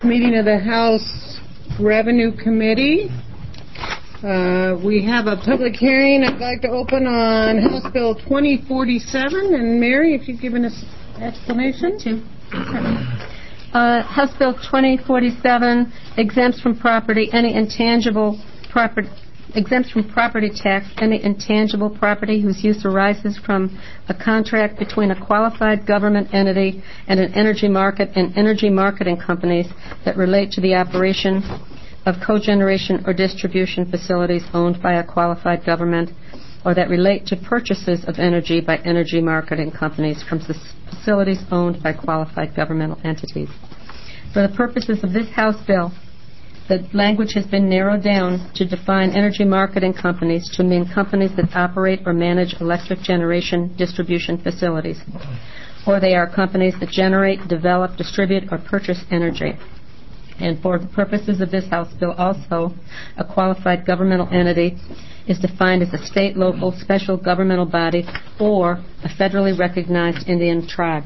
Meeting of the House Revenue Committee. We have a public hearing I'd like to open on House Bill 2047. And Mary, if you've given us explanation. House Bill 2047 exempts from property tax any intangible property whose use arises from a contract between a qualified government entity and an energy market and energy marketing companies that relate to the operation of cogeneration or distribution facilities owned by a qualified government, or that relate to purchases of energy by energy marketing companies from facilities owned by qualified governmental entities. For the purposes of this House bill, the language has been narrowed down to define energy marketing companies to mean companies that operate or manage electric generation distribution facilities, or they are companies that generate, develop, distribute, or purchase energy. And for the purposes of this House bill also, a qualified governmental entity is defined as a state, local, special governmental body, or a federally recognized Indian tribe.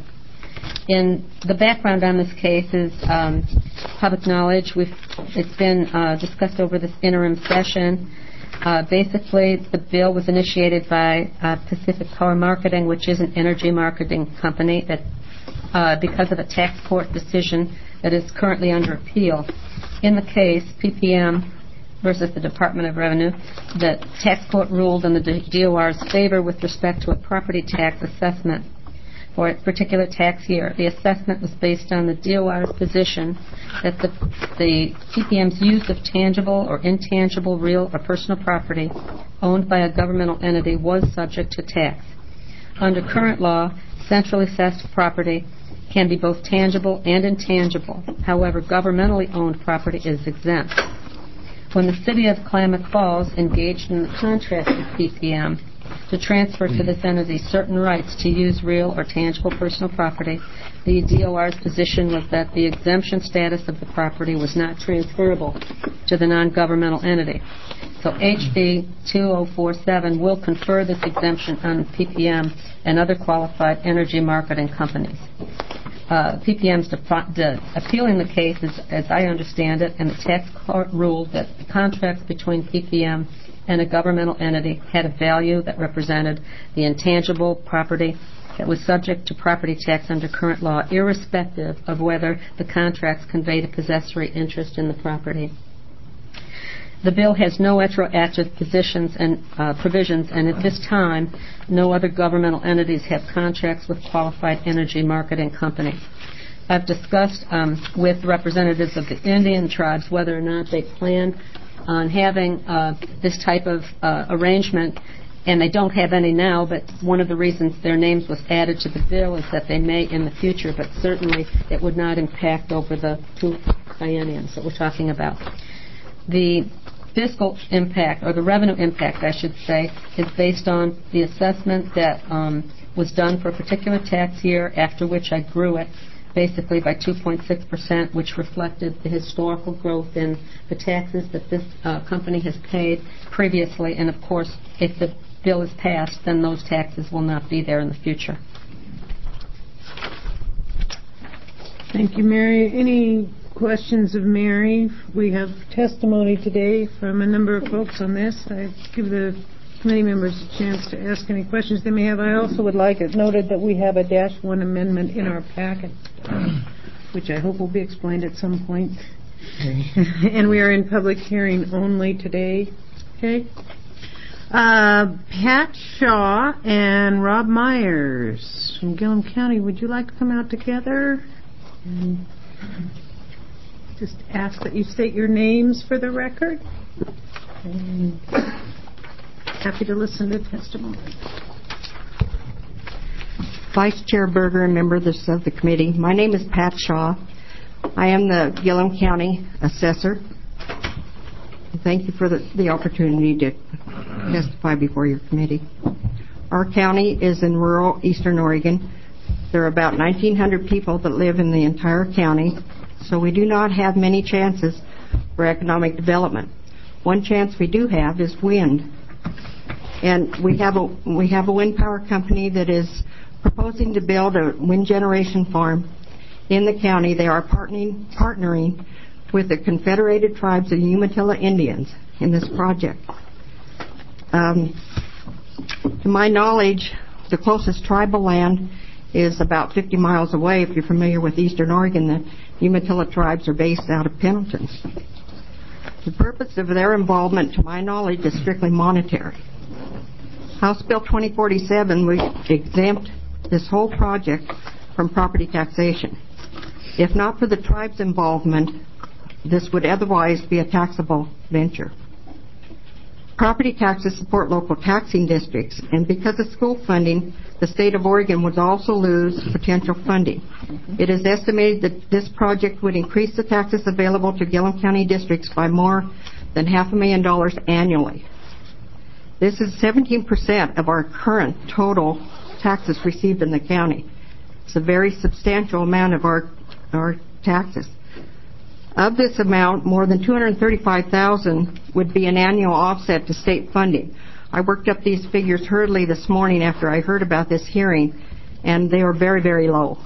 In the background on this case is public knowledge. It's been discussed over this interim session. Basically, the bill was initiated by Pacific Power Marketing, which is an energy marketing company that, because of a tax court decision that is currently under appeal. In the case, PPM versus the Department of Revenue, the tax court ruled in the DOR's favor with respect to a property tax assessment for a particular tax year. The assessment was based on the DOR's position that the PPM's use of tangible or intangible real or personal property owned by a governmental entity was subject to tax. Under current law, centrally assessed property can be both tangible and intangible. However, governmentally owned property is exempt. When the city of Klamath Falls engaged in the contract with PPM to transfer to this entity certain rights to use real or tangible personal property, the DOR's position was that the exemption status of the property was not transferable to the non-governmental entity. So HB 2047 will confer this exemption on PPM and other qualified energy marketing companies. PPM's appealing the case, as I understand it, and the tax court ruled that the contracts between PPM and a governmental entity had a value that represented the intangible property that was subject to property tax under current law, irrespective of whether the contracts conveyed a possessory interest in the property. The bill has no retroactive provisions, and at this time, no other governmental entities have contracts with qualified energy marketing companies. I've discussed with representatives of the Indian tribes whether or not they plan on having this type of arrangement, and they don't have any now, but one of the reasons their names was added to the bill is that they may in the future, but certainly it would not impact over the 2 bienniums that we're talking about. The fiscal impact, or the revenue impact, I should say, is based on the assessment that was done for a particular tax year, after which I grew it basically by 2.6%, which reflected the historical growth in the taxes that this company has paid previously. And, of course, if the bill is passed, then those taxes will not be there in the future. Thank you, Mary. Any questions of Mary? We have testimony today from a number of folks on this. I give the committee members a chance to ask any questions they may have. I also would like it noted that we have a -1 amendment in our packet, which I hope will be explained at some point. And we are in public hearing only today. Okay. Pat Shaw and Rob Myers from Gillum County, would you like to come out together? And just ask that you state your names for the record. And happy to listen to testimony. Vice Chair Berger and members of the committee, my name is Pat Shaw. I am the Gillum County Assessor. Thank you for the opportunity to testify before your committee. Our county is in rural eastern Oregon. There are about 1,900 people that live in the entire county, so we do not have many chances for economic development. One chance we do have is wind. And we have a wind power company that is proposing to build a wind generation farm in the county, they are partnering with the Confederated Tribes of Umatilla Indians in this project. To my knowledge, the closest tribal land is about 50 miles away. If you're familiar with Eastern Oregon, the Umatilla tribes are based out of Pendleton. The purpose of their involvement, to my knowledge, is strictly monetary. House Bill 2047 would exempt this whole project from property taxation. If not for the tribe's involvement, this would otherwise be a taxable venture. Property taxes support local taxing districts, and because of school funding, the state of Oregon would also lose potential funding. It is estimated that this project would increase the taxes available to Gillum County districts by more than $500,000 annually. This is 17% of our current total taxes received in the county. It's a very substantial amount of our taxes. Of this amount, more than $235,000 would be an annual offset to state funding. I worked up these figures hurriedly this morning after I heard about this hearing, and they are very, very low.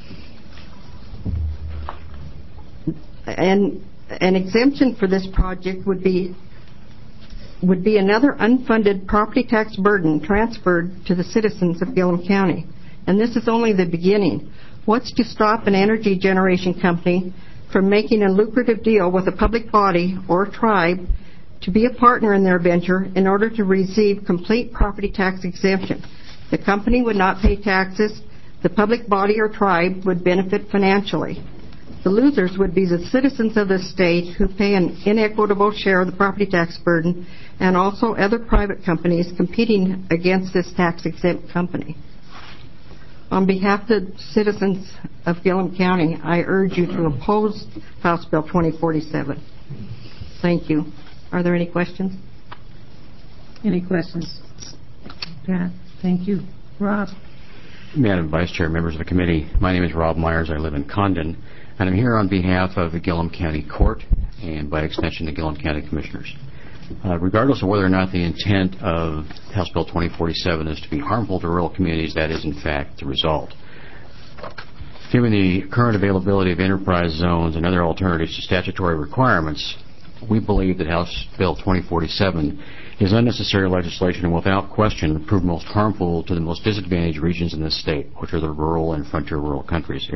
And an exemption for this project would be another unfunded property tax burden transferred to the citizens of Gillum County. And this is only the beginning. What's to stop an energy generation company from making a lucrative deal with a public body or tribe to be a partner in their venture in order to receive complete property tax exemption? The company would not pay taxes. The public body or tribe would benefit financially. The losers would be the citizens of the state who pay an inequitable share of the property tax burden, and also other private companies competing against this tax-exempt company. On behalf of the citizens of Gillum County, I urge you to oppose House Bill 2047. Thank you. Are there any questions? Any questions? Pat, thank you. Rob. Madam Vice Chair, members of the committee, my name is Rob Myers. I live in Condon, and I'm here on behalf of the Gillum County Court and, by extension, the Gillum County Commissioners. Regardless of whether or not the intent of House Bill 2047 is to be harmful to rural communities, that is, in fact, the result. Given the current availability of enterprise zones and other alternatives to statutory requirements, we believe that House Bill 2047 is unnecessary legislation and without question will prove most harmful to the most disadvantaged regions in this state, which are the rural and frontier rural counties.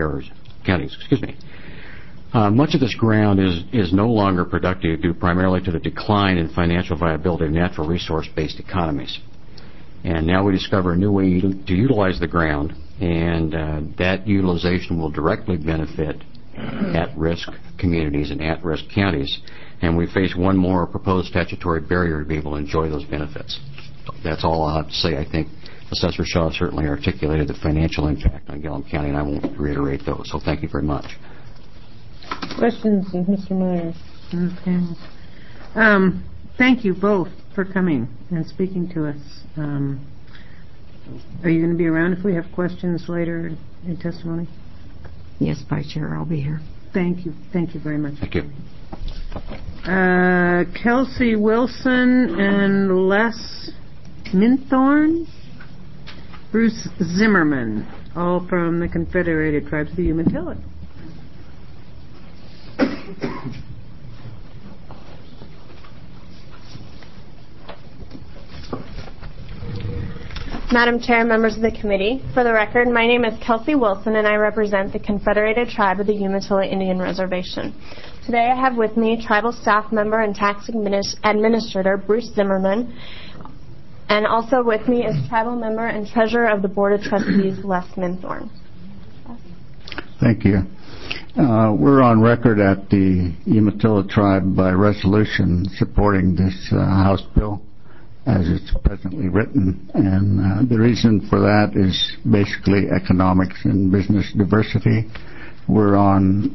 Much of this ground is no longer productive due primarily to the decline in financial viability of natural resource-based economies. And now we discover a new way to utilize the ground, and that utilization will directly benefit at-risk communities and at-risk counties. And we face one more proposed statutory barrier to be able to enjoy those benefits. That's all I'll have to say. I think Assessor Shaw certainly articulated the financial impact on Gillum County, and I won't reiterate those. So thank you very much. Questions of Mr. Myers? Okay. Thank you both for coming and speaking to us. Are you going to be around if we have questions later in testimony? Yes, Vice Chair, I'll be here. Thank you. Thank you very much. Thank you. Kelsey Wilson and Les Minthorn, Bruce Zimmerman, all from the Confederated Tribes of the Umatilla. Madam Chair, members of the committee, for the record, my name is Kelsey Wilson and I represent the Confederated Tribe of the Umatilla Indian Reservation. Today I have with me tribal staff member and tax administrator Bruce Zimmerman, and also with me is tribal member and treasurer of the Board of Trustees Les Minthorn. Thank you. We're on record at the Umatilla Tribe by resolution supporting this House bill as it's presently written, and the reason for that is basically economics and business diversity. We're on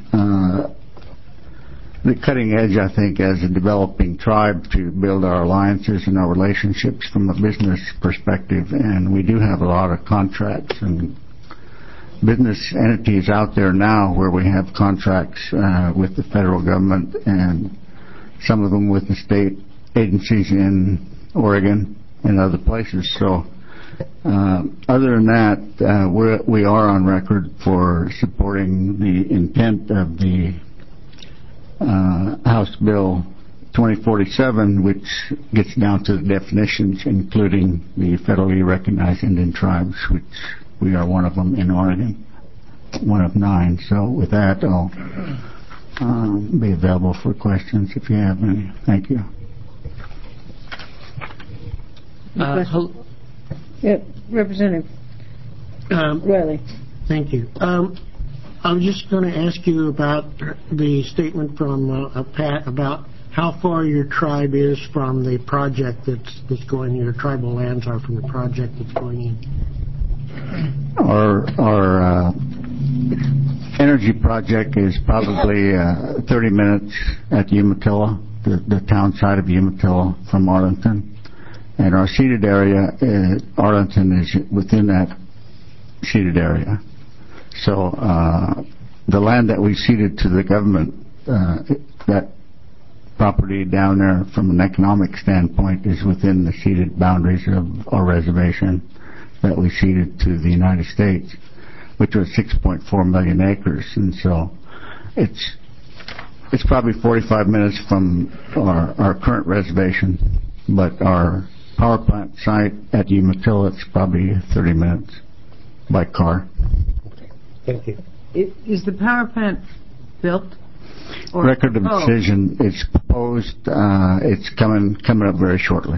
the cutting edge, I think, as a developing tribe to build our alliances and our relationships from a business perspective, and we do have a lot of contracts and business entities out there now where we have contracts with the federal government and some of them with the state agencies in Oregon and other places. So Other than that, we are on record for supporting the intent of the House Bill 2047, which gets down to the definitions, including the federally recognized Indian tribes, which we are one of them in Oregon, one of 9. So with that, I'll be available for questions if you have any. Thank you. Representative Riley. Thank you. I was just going to ask you about the statement from Pat about how far your tribe is from the project that's going, your tribal lands are from the project that's going in. Our energy project is probably 30 minutes at Umatilla, the town side of Umatilla from Arlington. And our seated area, Arlington is within that seated area. So the land that we ceded to the government, that property down there from an economic standpoint is within the ceded boundaries of our reservation that we ceded to the United States, which was 6.4 million acres. And so it's probably 45 minutes from our current reservation, but our power plant site at Umatilla, it's probably 30 minutes by car. Thank you. Is the power plant built? Or Record of decision is proposed. It's coming up very shortly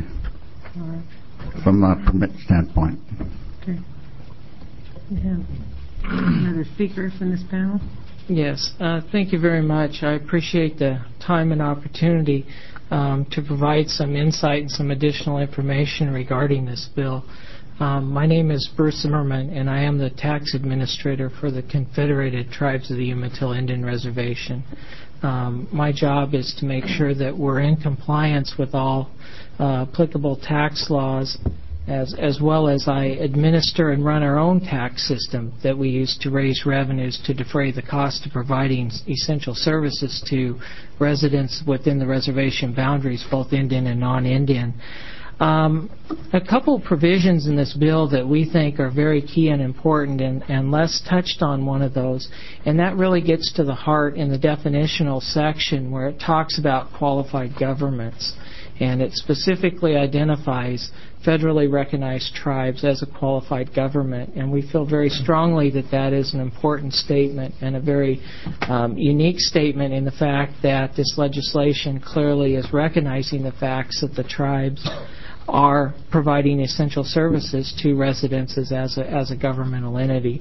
from a permit standpoint. Okay. We have another speaker from this panel. Yes, thank you very much. I appreciate the time and opportunity to provide some insight and some additional information regarding this bill. My name is Bruce Zimmerman, and I am the tax administrator for the Confederated Tribes of the Umatilla Indian Reservation. My job is to make sure that we're in compliance with all applicable tax laws, as well as I administer and run our own tax system that we use to raise revenues to defray the cost of providing essential services to residents within the reservation boundaries, both Indian and non-Indian. A couple of provisions in this bill that we think are very key and important, and Les touched on one of those, and that really gets to the heart in the definitional section where it talks about qualified governments, and it specifically identifies federally recognized tribes as a qualified government, and we feel very strongly that that is an important statement and a very unique statement in the fact that this legislation clearly is recognizing the facts that the tribes are providing essential services to residences as a governmental entity.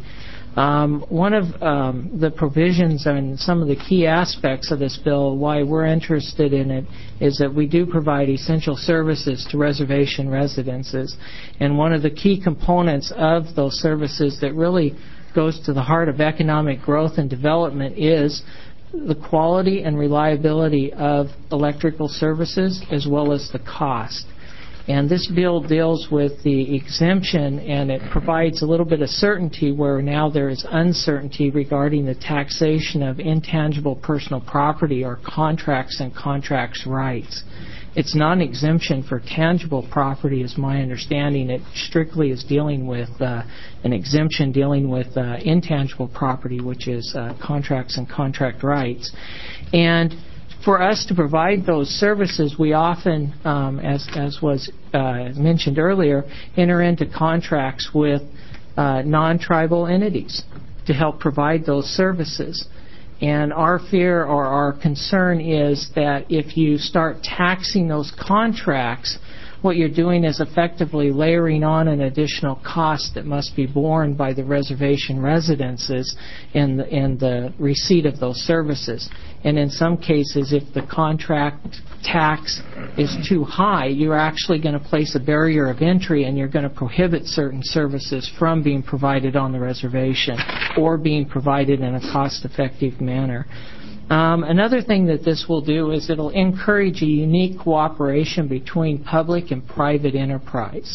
One of the provisions and some of the key aspects of this bill, why we're interested in it, is that we do provide essential services to reservation residences. And one of the key components of those services that really goes to the heart of economic growth and development is the quality and reliability of electrical services as well as the cost. And this bill deals with the exemption, and it provides a little bit of certainty where now there is uncertainty regarding the taxation of intangible personal property or contracts and contracts rights. It's not an exemption for tangible property, is my understanding. It strictly is dealing with an exemption dealing with intangible property, which is contracts and contract rights. And for us to provide those services, we often, as was mentioned earlier, enter into contracts with non-tribal entities to help provide those services. And our fear or our concern is that if you start taxing those contracts, what you're doing is effectively layering on an additional cost that must be borne by the reservation residences in the receipt of those services. And in some cases, if the contract tax is too high, you're actually going to place a barrier of entry and you're going to prohibit certain services from being provided on the reservation or being provided in a cost-effective manner. Another thing that this will do is it'll encourage a unique cooperation between public and private enterprise.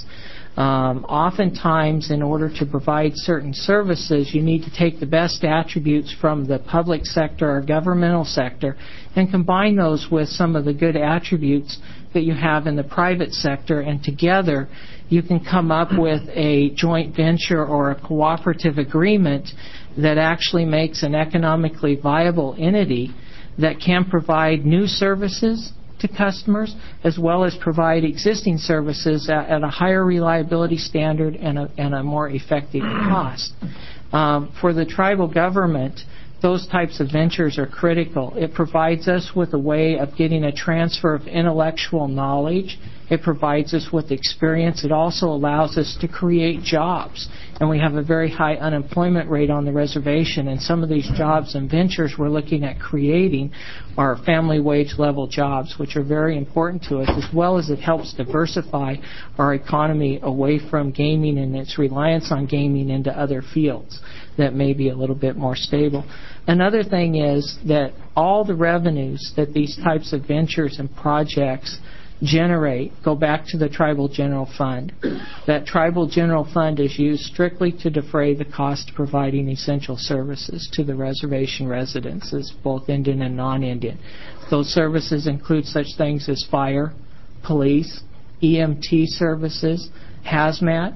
Oftentimes, in order to provide certain services, you need to take the best attributes from the public sector or governmental sector and combine those with some of the good attributes that you have in the private sector, and together you can come up with a joint venture or a cooperative agreement that actually makes an economically viable entity that can provide new services to customers as well as provide existing services at a higher reliability standard and a more effective cost. For the tribal government, those types of ventures are critical. It provides us with a way of getting a transfer of intellectual knowledge. It provides us with experience. It also allows us to create jobs. And we have a very high unemployment rate on the reservation. And some of these jobs and ventures we're looking at creating are family wage level jobs, which are very important to us, as well as it helps diversify our economy away from gaming and its reliance on gaming into other fields that may be a little bit more stable. Another thing is that all the revenues that these types of ventures and projects generate go back to the Tribal General Fund. That Tribal General Fund is used strictly to defray the cost of providing essential services to the reservation residents, both Indian and non-Indian. Those services include such things as fire, police, EMT services, hazmat.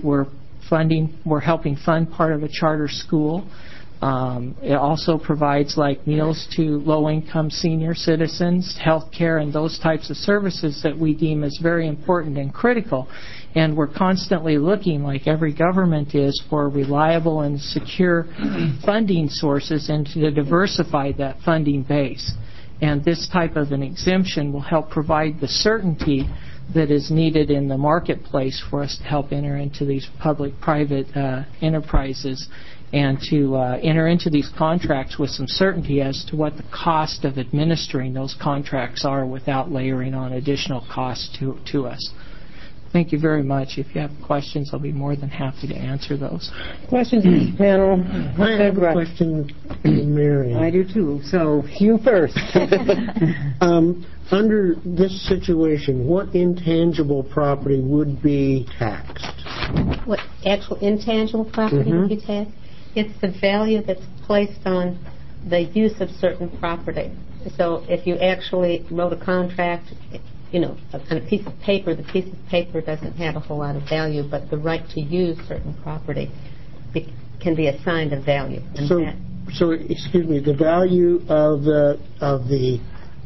We're helping fund part of a charter school. It also provides like meals to low-income senior citizens, health care, and those types of services that we deem as very important and critical. And we're constantly looking, like every government is, for reliable and secure funding sources and to diversify that funding base. And this type of an exemption will help provide the certainty that is needed in the marketplace for us to help enter into these public-private enterprises and to enter into these contracts with some certainty as to what the cost of administering those contracts are without layering on additional costs to us. Thank you very much. If you have questions, I'll be more than happy to answer those. Questions from this panel? I have a question for Mary. I do too. So you first. Under this situation, what intangible property would be taxed? What actual intangible property would be taxed? It's the value that's placed on the use of certain property. So if you actually wrote a contract, on a piece of paper, the piece of paper doesn't have a whole lot of value, but the right to use certain property can be assigned a value. So excuse me, the value of the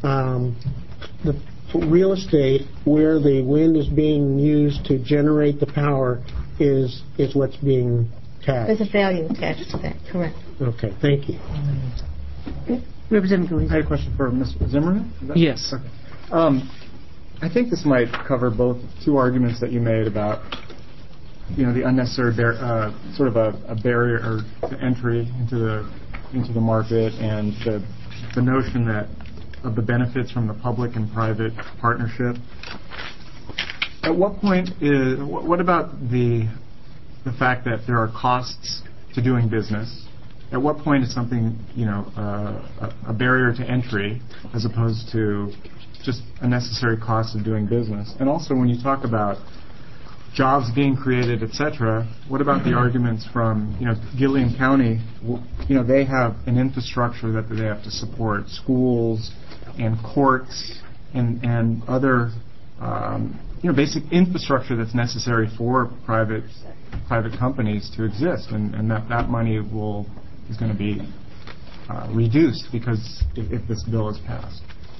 real estate where the wind is being used to generate the power is what's being taxed. There's a value attached to that, correct. Okay, thank you. Representative Gleason. I had a question for Ms. Zimmerman. Yes. Okay. I think this might cover both two arguments that you made about, the unnecessary sort of a barrier to entry into the market, and the notion that of the benefits from the public and private partnership. At what point what about the fact that there are costs to doing business? At what point is something, a barrier to entry as opposed to just a necessary cost of doing business? And also, when you talk about jobs being created, etc., what about the arguments from, Gilliam County? They have an infrastructure that they have to support, schools and courts and other, basic infrastructure that's necessary for private companies to exist, and that money is going to be reduced because if this bill is passed.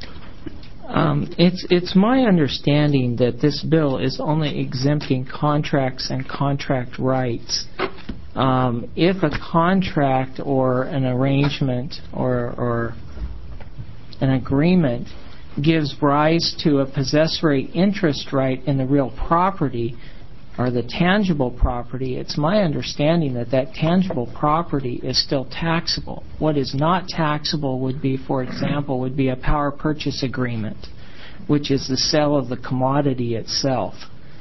It's my understanding that this bill is only exempting contracts and contract rights. If a contract or an arrangement or an agreement gives rise to a possessory interest right in the real property or the tangible property, it's my understanding that tangible property is still taxable. What is not taxable would be, for example, a power purchase agreement, which is the sale of the commodity itself.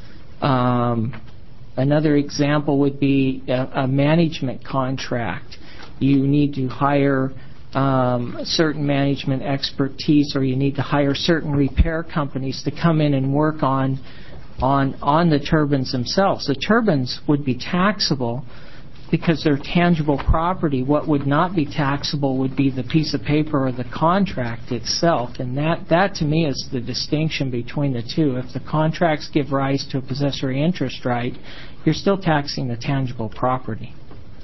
Another example would be a management contract. You need to hire certain management expertise, or you need to hire certain repair companies to come in and work on on the turbines themselves. The turbines would be taxable because they're tangible property. What would not be taxable would be the piece of paper or the contract itself, and that to me is the distinction between the two. If the contracts give rise to a possessory interest right, you're still taxing the tangible property.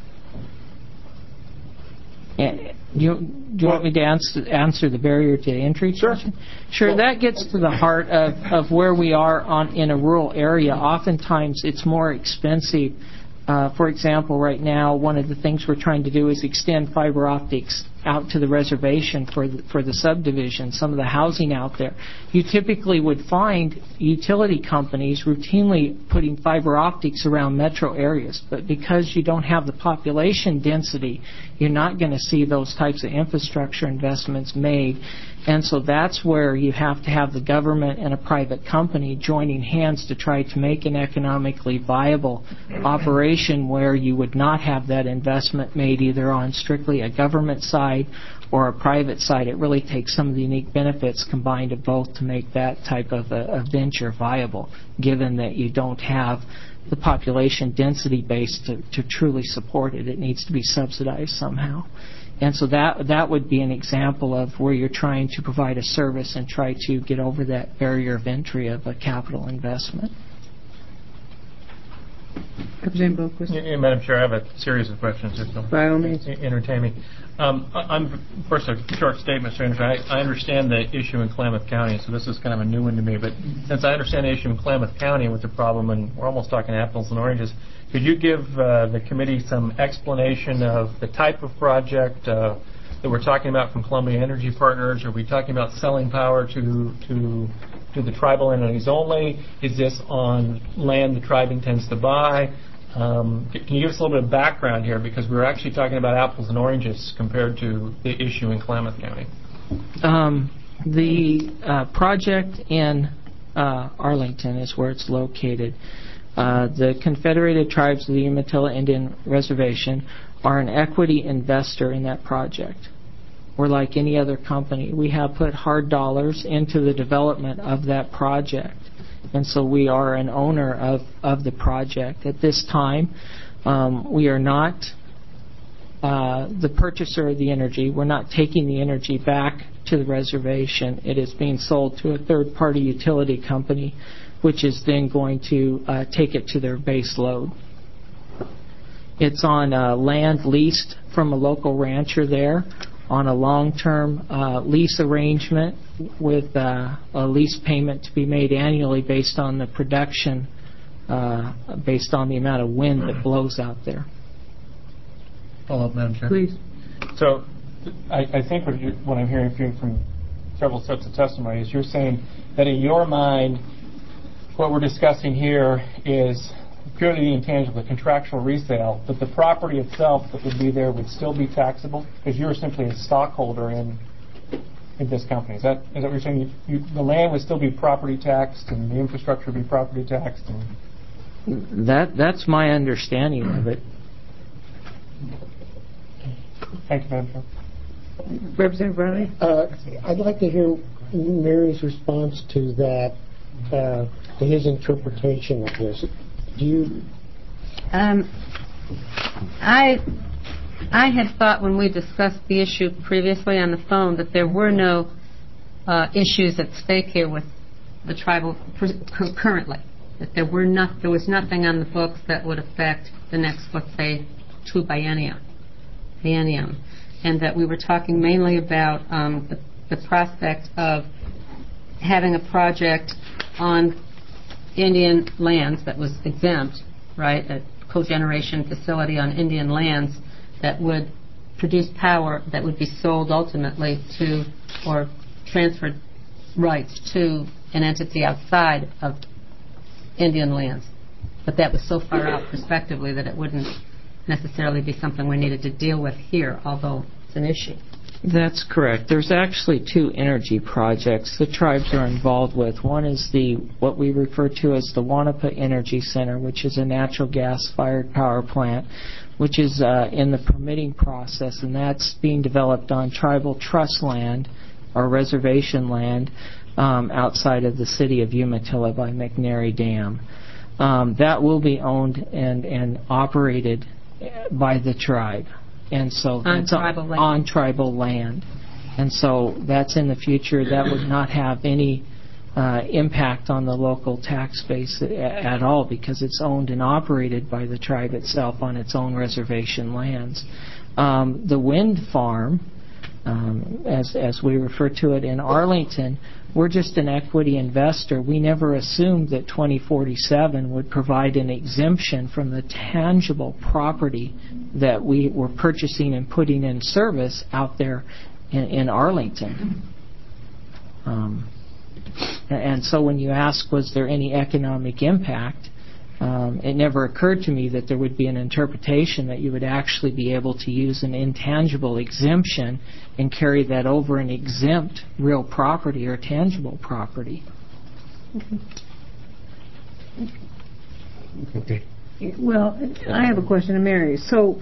Do you want me to answer the barrier to entry question? Sure. That gets to the heart of where we are in a rural area. Oftentimes it's more expensive. For example, right now, one of the things we're trying to do is extend fiber optics out to the reservation for the subdivision, some of the housing out there. You typically would find utility companies routinely putting fiber optics around metro areas, but because you don't have the population density, you're not going to see those types of infrastructure investments made. And so that's where you have to have the government and a private company joining hands to try to make an economically viable operation where you would not have that investment made either on strictly a government side or a private side. It really takes some of the unique benefits combined of both to make that type of a venture viable, given that you don't have the population density base to truly support it. It needs to be subsidized somehow. And so that would be an example of where you're trying to provide a service and try to get over that barrier of entry of a capital investment. Representative Boquist. Yeah, Madam Chair, I have a series of questions. By all means. Entertain me. I'm first a short statement, Senator. I understand the issue in Klamath County, so this is kind of a new one to me. But since I understand the issue in Klamath County with the problem, and we're almost talking apples and oranges, could you give the committee some explanation of the type of project that we're talking about from Columbia Energy Partners? Are we talking about selling power to the tribal entities only? Is this on land the tribe intends to buy? Can you give us a little bit of background here, because we're actually talking about apples and oranges compared to the issue in Klamath County? The project in Arlington is where it's located. The Confederated Tribes of the Umatilla Indian Reservation are an equity investor in that project. We're like any other company. We have put hard dollars into the development of that project. And so we are an owner of the project. At this time, we are not the purchaser of the energy. We're not taking the energy back to the reservation. It is being sold to a third-party utility company, which is then going to take it to their base load. It's on land leased from a local rancher there on a long-term lease arrangement with a lease payment to be made annually based on the production, based on the amount of wind that blows out there. Follow up, Madam Chair. Please. So I think what I'm hearing from several sets of testimony is you're saying that in your mind, what we're discussing here is purely the intangible, the contractual resale, but the property itself that would be there would still be taxable because you're essentially a stockholder in this company. Is that what you're saying? The land would still be property taxed and the infrastructure would be property taxed? That's my understanding of it. Thank you, Madam Chair. Representative Bradley? I'd like to hear Mary's response to that, to his interpretation of this. Do you? I had thought when we discussed the issue previously on the phone that there were no issues at stake here with the tribal currently. That there was nothing on the books that would affect the next, let's say, 2 biennium, and that we were talking mainly about the prospect of having a project on Indian lands that was exempt, right, a cogeneration facility on Indian lands that would produce power that would be sold ultimately to or transferred rights to an entity outside of Indian lands. But that was so far out prospectively that it wouldn't necessarily be something we needed to deal with here, although it's an issue. That's correct. There's actually 2 energy projects the tribes are involved with. One is what we refer to as the Wanapa Energy Center, which is a natural gas-fired power plant, which is in the permitting process, and that's being developed on tribal trust land our reservation land outside of the city of Umatilla by McNary Dam. That will be owned and operated by the tribe. And so that's on tribal land. And so that's in the future. That would not have any impact on the local tax base at all, because it's owned and operated by the tribe itself on its own reservation lands. The wind farm, as we refer to it in Arlington, we're just an equity investor. We never assumed that 2047 would provide an exemption from the tangible property that we were purchasing and putting in service out there in Arlington. And so when you ask, was there any economic impact, it never occurred to me that there would be an interpretation that you would actually be able to use an intangible exemption and carry that over and exempt real property or tangible property. Okay. Well, I have a question to Mary. So,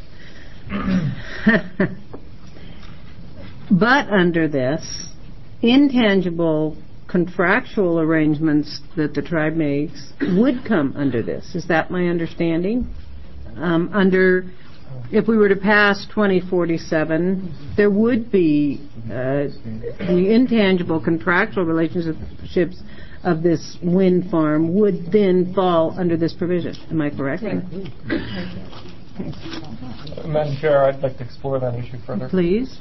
but under this, intangible contractual arrangements that the tribe makes would come under this. Is that my understanding? If we were to pass 2047, there would be the intangible contractual relationships of this wind farm would then fall under this provision. Am I correct? Madam Chair, I'd like to explore that issue further. Please.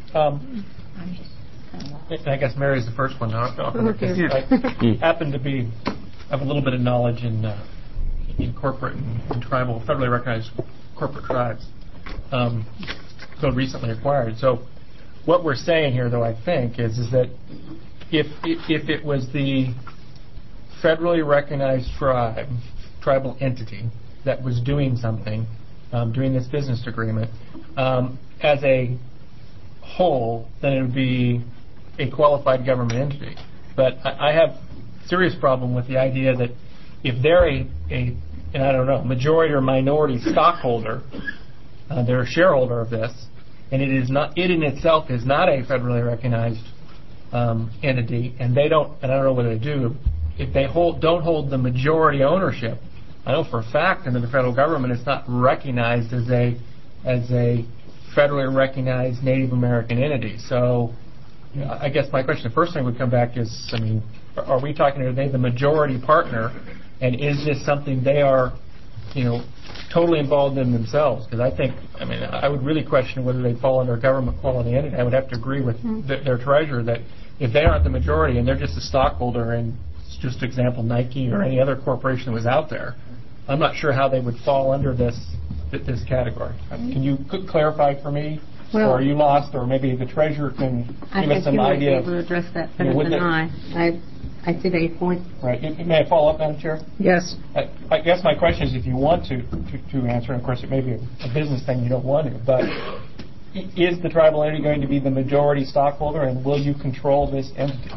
I guess Mary's the first one. I happen to have a little bit of knowledge in corporate and tribal, federally recognized corporate tribes, so recently acquired. So what we're saying here, though, I think, is that if it was the federally recognized tribal entity that was doing something, doing this business agreement, as a whole, then it would be a qualified government entity. But I have a serious problem with the idea that if they're majority or minority stockholder, they're a shareholder of this, and it in itself is not a federally recognized entity, and I don't know what they do. If they don't hold the majority ownership, I know for a fact under the federal government it's not recognized as a federally recognized Native American entity. So I guess my question, the first thing would come back is, are we talking, are they the majority partner, and is this something they are, totally involved in themselves? Because I would really question whether they fall under a government quality entity. I would have to agree with their treasurer that if they aren't the majority and they're just a stockholder, and just example Nike or any other corporation that was out there, I'm not sure how they would fall under this category. Can you clarify for me? Well, or are you lost, or maybe the treasurer can give us some idea? I think you might be able to address that better than I see the point. Right. May I follow up, Madam Chair? Yes. I guess my question is, if you want to answer, and of course it may be a business thing you don't want to, but is the tribal entity going to be the majority stockholder, and will you control this entity?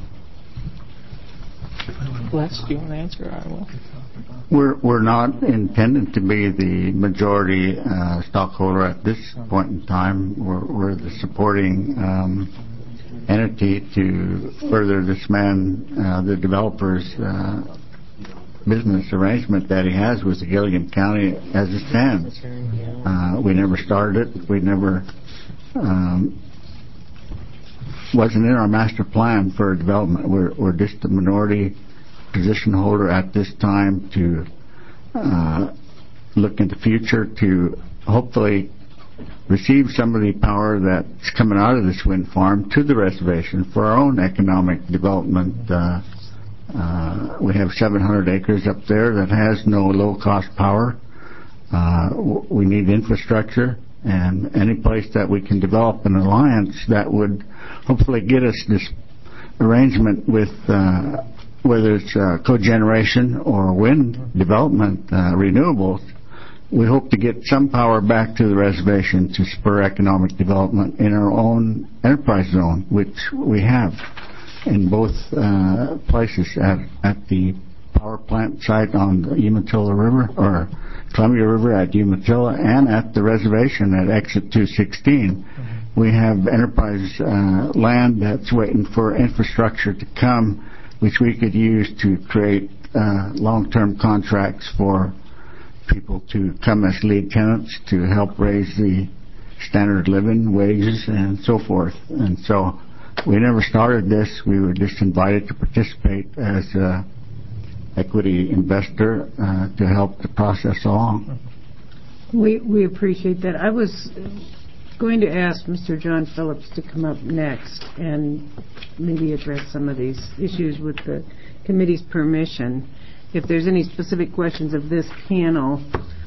Les, do you want to answer? I will. We're not intended to be the majority stockholder at this point in time. We're the supporting entity to further this the developer's business arrangement that he has with the Gilligan County as it stands. We never started it. We never wasn't in our master plan for development. We're just a minority position holder at this time to look in the future to hopefully receive some of the power that's coming out of this wind farm to the reservation for our own economic development. We have 700 acres up there that has no low-cost power. We need infrastructure, and any place that we can develop an alliance that would hopefully get us this arrangement with whether it's cogeneration or wind development, renewables, we hope to get some power back to the reservation to spur economic development in our own enterprise zone, which we have in both places, at the power plant site on the Umatilla River, or Columbia River at Umatilla, and at the reservation at Exit 216. We have enterprise land that's waiting for infrastructure to come, which we could use to create long-term contracts for people to come as lead tenants to help raise the standard of living, wages, and so forth. And so we never started this. We were just invited to participate as an equity investor to help the process along. We appreciate that. I was going to ask Mr. John Phillips to come up next and maybe address some of these issues with the committee's permission. If there's any specific questions of this panel,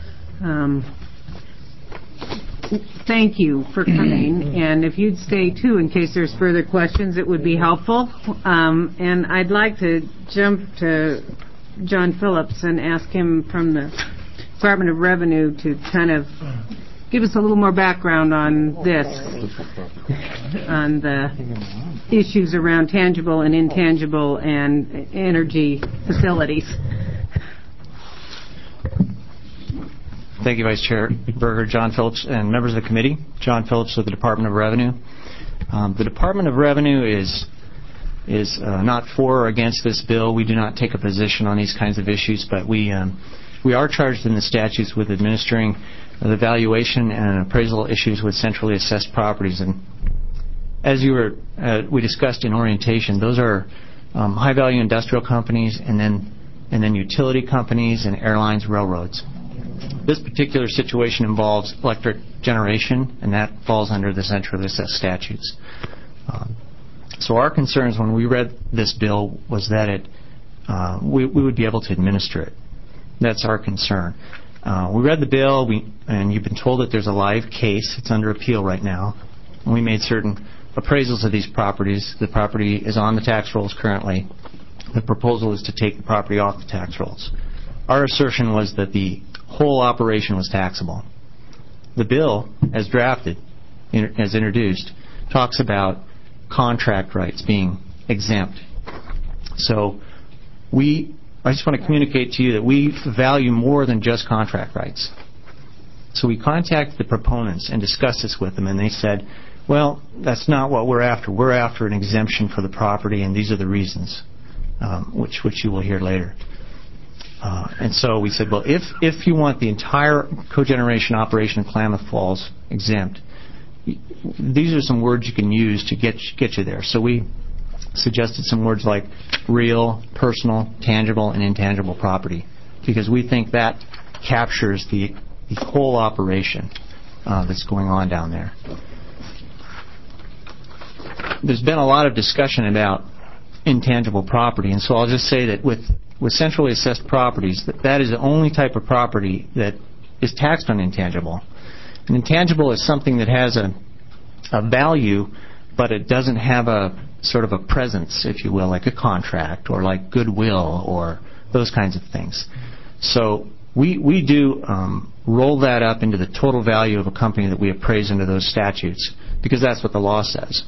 thank you for coming. And if you'd stay, too, in case there's further questions, it would be helpful. And I'd like to jump to John Phillips and ask him from the Department of Revenue to kind of give us a little more background on this, on the issues around tangible and intangible and energy facilities. Thank you, Vice Chair Berger, John Phillips, and members of the committee. John Phillips of the Department of Revenue. The Department of Revenue is not for or against this bill. We do not take a position on these kinds of issues, but we are charged in the statutes with administering the valuation and appraisal issues with centrally assessed properties. And as we discussed in orientation, those are high-value industrial companies and then utility companies and airlines, railroads. This particular situation involves electric generation, and that falls under the centrally assessed statutes. So our concerns when we read this bill was that we would be able to administer it. That's our concern. We read the bill, and you've been told that there's a live case. It's under appeal right now. And we made certain appraisals of these properties. The property is on the tax rolls currently. The proposal is to take the property off the tax rolls. Our assertion was that the whole operation was taxable. The bill, as drafted, as introduced, talks about contract rights being exempt. So I just want to communicate to you that we value more than just contract rights. So we contacted the proponents and discussed this with them, and they said, well, that's not what we're after. We're after an exemption for the property, and these are the reasons, which you will hear later. And so we said, well, if you want the entire cogeneration operation in Klamath Falls exempt, these are some words you can use to get you there. So we suggested some words like real, personal, tangible, and intangible property, because we think that captures the whole operation that's going on down there. There's been a lot of discussion about intangible property, and so I'll just say that with centrally assessed properties, that is the only type of property that is taxed on intangible. An intangible is something that has a value, but it doesn't have a sort of a presence, if you will, like a contract or like goodwill or those kinds of things. So we do roll that up into the total value of a company that we appraise under those statutes, because that's what the law says.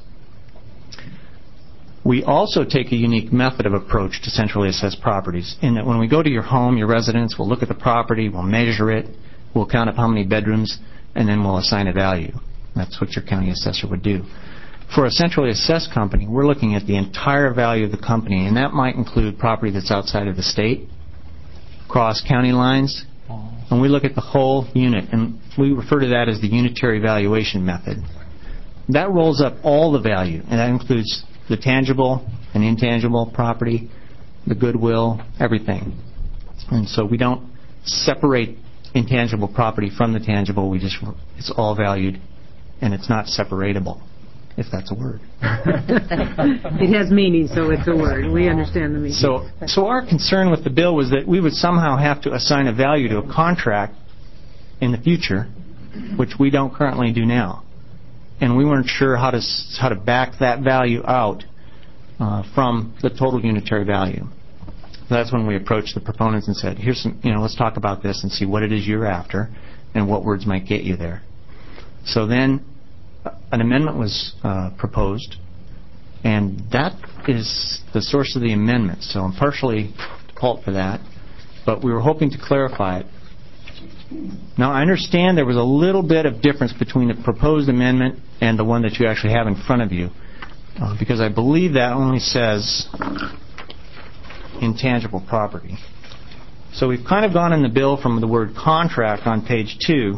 We also take a unique method of approach to centrally assessed properties in that when we go to your home, your residence, we'll look at the property, we'll measure it, we'll count up how many bedrooms, and then we'll assign a value. That's what your county assessor would do. For a centrally assessed company, we're looking at the entire value of the company, and that might include property that's outside of the state, cross county lines, and we look at the whole unit, and we refer to that as the unitary valuation method. That rolls up all the value, and that includes the tangible and intangible property, the goodwill, everything. And so we don't separate intangible property from the tangible. It's all valued, and it's not separatable, if that's a word. It has meaning, so it's a word. We understand the meaning. So our concern with the bill was that we would somehow have to assign a value to a contract in the future, which we don't currently do now. And we weren't sure how to back that value out from the total unitary value. That's when we approached the proponents and said, "Here's some, let's talk about this and see what it is you're after, and what words might get you there." So then, an amendment was proposed, and that is the source of the amendment. So I'm partially at fault for that, but we were hoping to clarify it. Now, I understand there was a little bit of difference between the proposed amendment and the one that you actually have in front of you, because I believe that only says intangible property. So we've kind of gone in the bill from the word contract on page 2,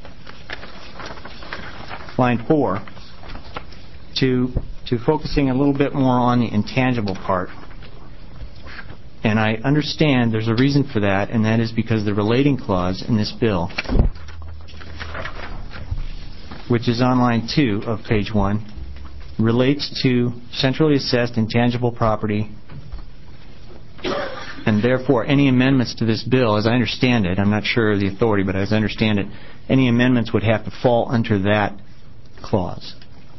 line 4, to focusing a little bit more on the intangible part. And I understand there's a reason for that, and that is because the relating clause in this bill, which is on line 2 of page 1, relates to centrally assessed intangible property, and therefore any amendments to this bill, as I understand it, I'm not sure of the authority, but as I understand it, any amendments would have to fall under that clause.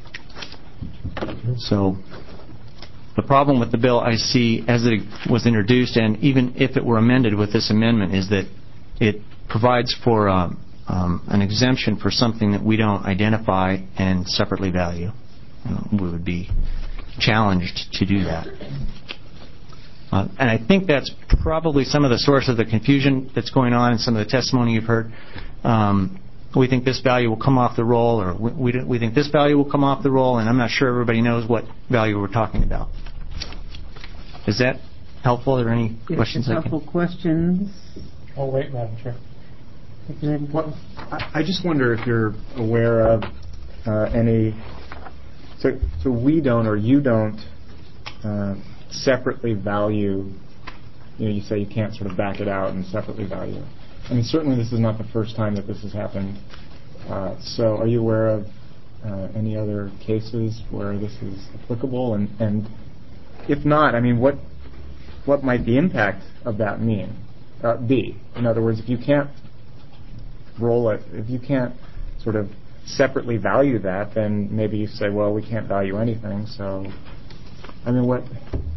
So the problem with the bill I see as it was introduced, and even if it were amended with this amendment, is that it provides for an exemption for something that we don't identify and separately value. We would be challenged to do that. And I think that's probably some of the source of the confusion that's going on in some of the testimony you've heard. We think this value will come off the roll, or we think this value will come off the roll, and I'm not sure everybody knows what value we're talking about. Is that helpful? Are there any questions? Helpful questions. Oh, wait, Madam Chair. Well, I just wonder if you're aware of any... So we don't, or you don't, separately value... You say you can't sort of back it out and separately value. I mean, certainly this is not the first time that this has happened. So are you aware of any other cases where this is applicable? And if not, I mean, what might the impact of that be? In other words, if you can't roll it, if you can't sort of separately value that, then maybe you say, well, we can't value anything. So, I mean, what...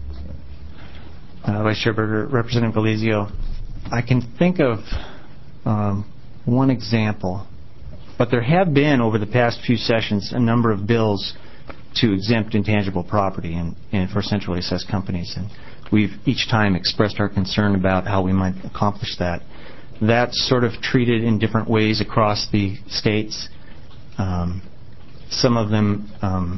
Vice Chair Berger, Representative Galizio, I can think of one example, but there have been over the past few sessions a number of bills to exempt intangible property and for centrally assessed companies, and we've each time expressed our concern about how we might accomplish that. That's sort of treated in different ways across the states. Some of them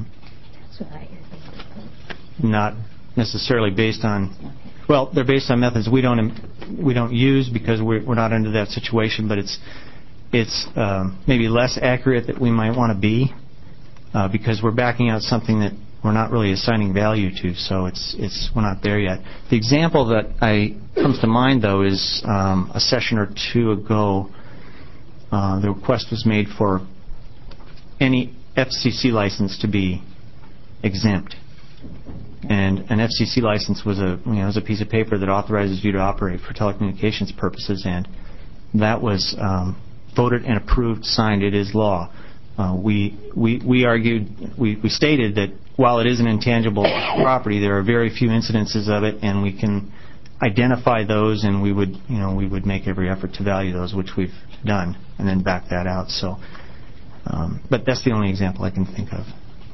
not necessarily based on... Well, they're based on methods we don't use because we're not under that situation, but it's maybe less accurate that we might want to be because we're backing out something that we're not really assigning value to. So we're not there yet. The example that comes to mind though is a session or two ago. The request was made for any FCC license to be exempt. And an FCC license was a piece of paper that authorizes you to operate for telecommunications purposes, and that was voted and approved, signed. It is law. We argued, we stated that while it is an intangible property, there are very few incidences of it, and we can identify those, and we would make every effort to value those, which we've done, and then back that out. So, but that's the only example I can think of.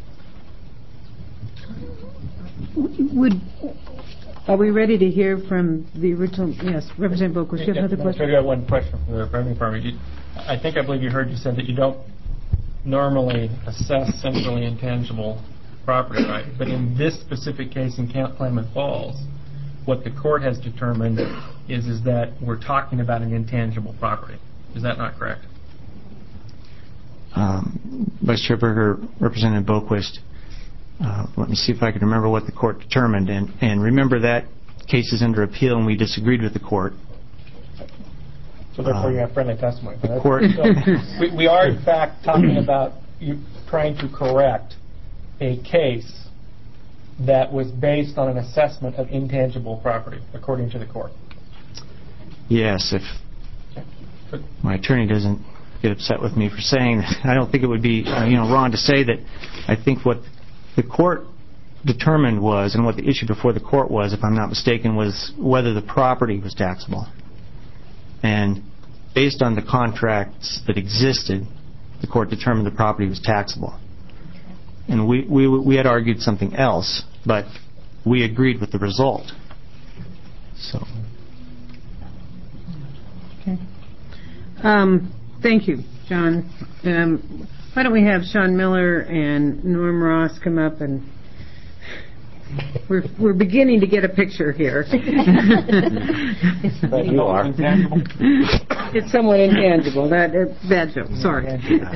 Are we ready to hear from the original? Yes, Representative Boquist, you have another question? I got one question from the Revenue Department. I believe you heard you said that you don't normally assess centrally intangible property, right? But in this specific case in Klamath Falls, what the court has determined is that we're talking about an intangible property. Is that not correct? Vice Chair Berger, Representative Boquist, let me see if I can remember what the court determined. And remember that case is under appeal, and we disagreed with the court. So therefore you have friendly testimony. The court. So we are, in fact, talking about you trying to correct a case that was based on an assessment of intangible property, according to the court. Yes, if my attorney doesn't get upset with me for saying that, I don't think it would be wrong to say that I think what the court determined was, and what the issue before the court was, if I'm not mistaken, was whether the property was taxable. And based on the contracts that existed, the court determined the property was taxable. And we had argued something else, but we agreed with the result. So. Okay. Thank you, John. Why don't we have Sean Miller and Norm Ross come up, and we're beginning to get a picture here. But you are. It's somewhat intangible. Bad joke. Sorry.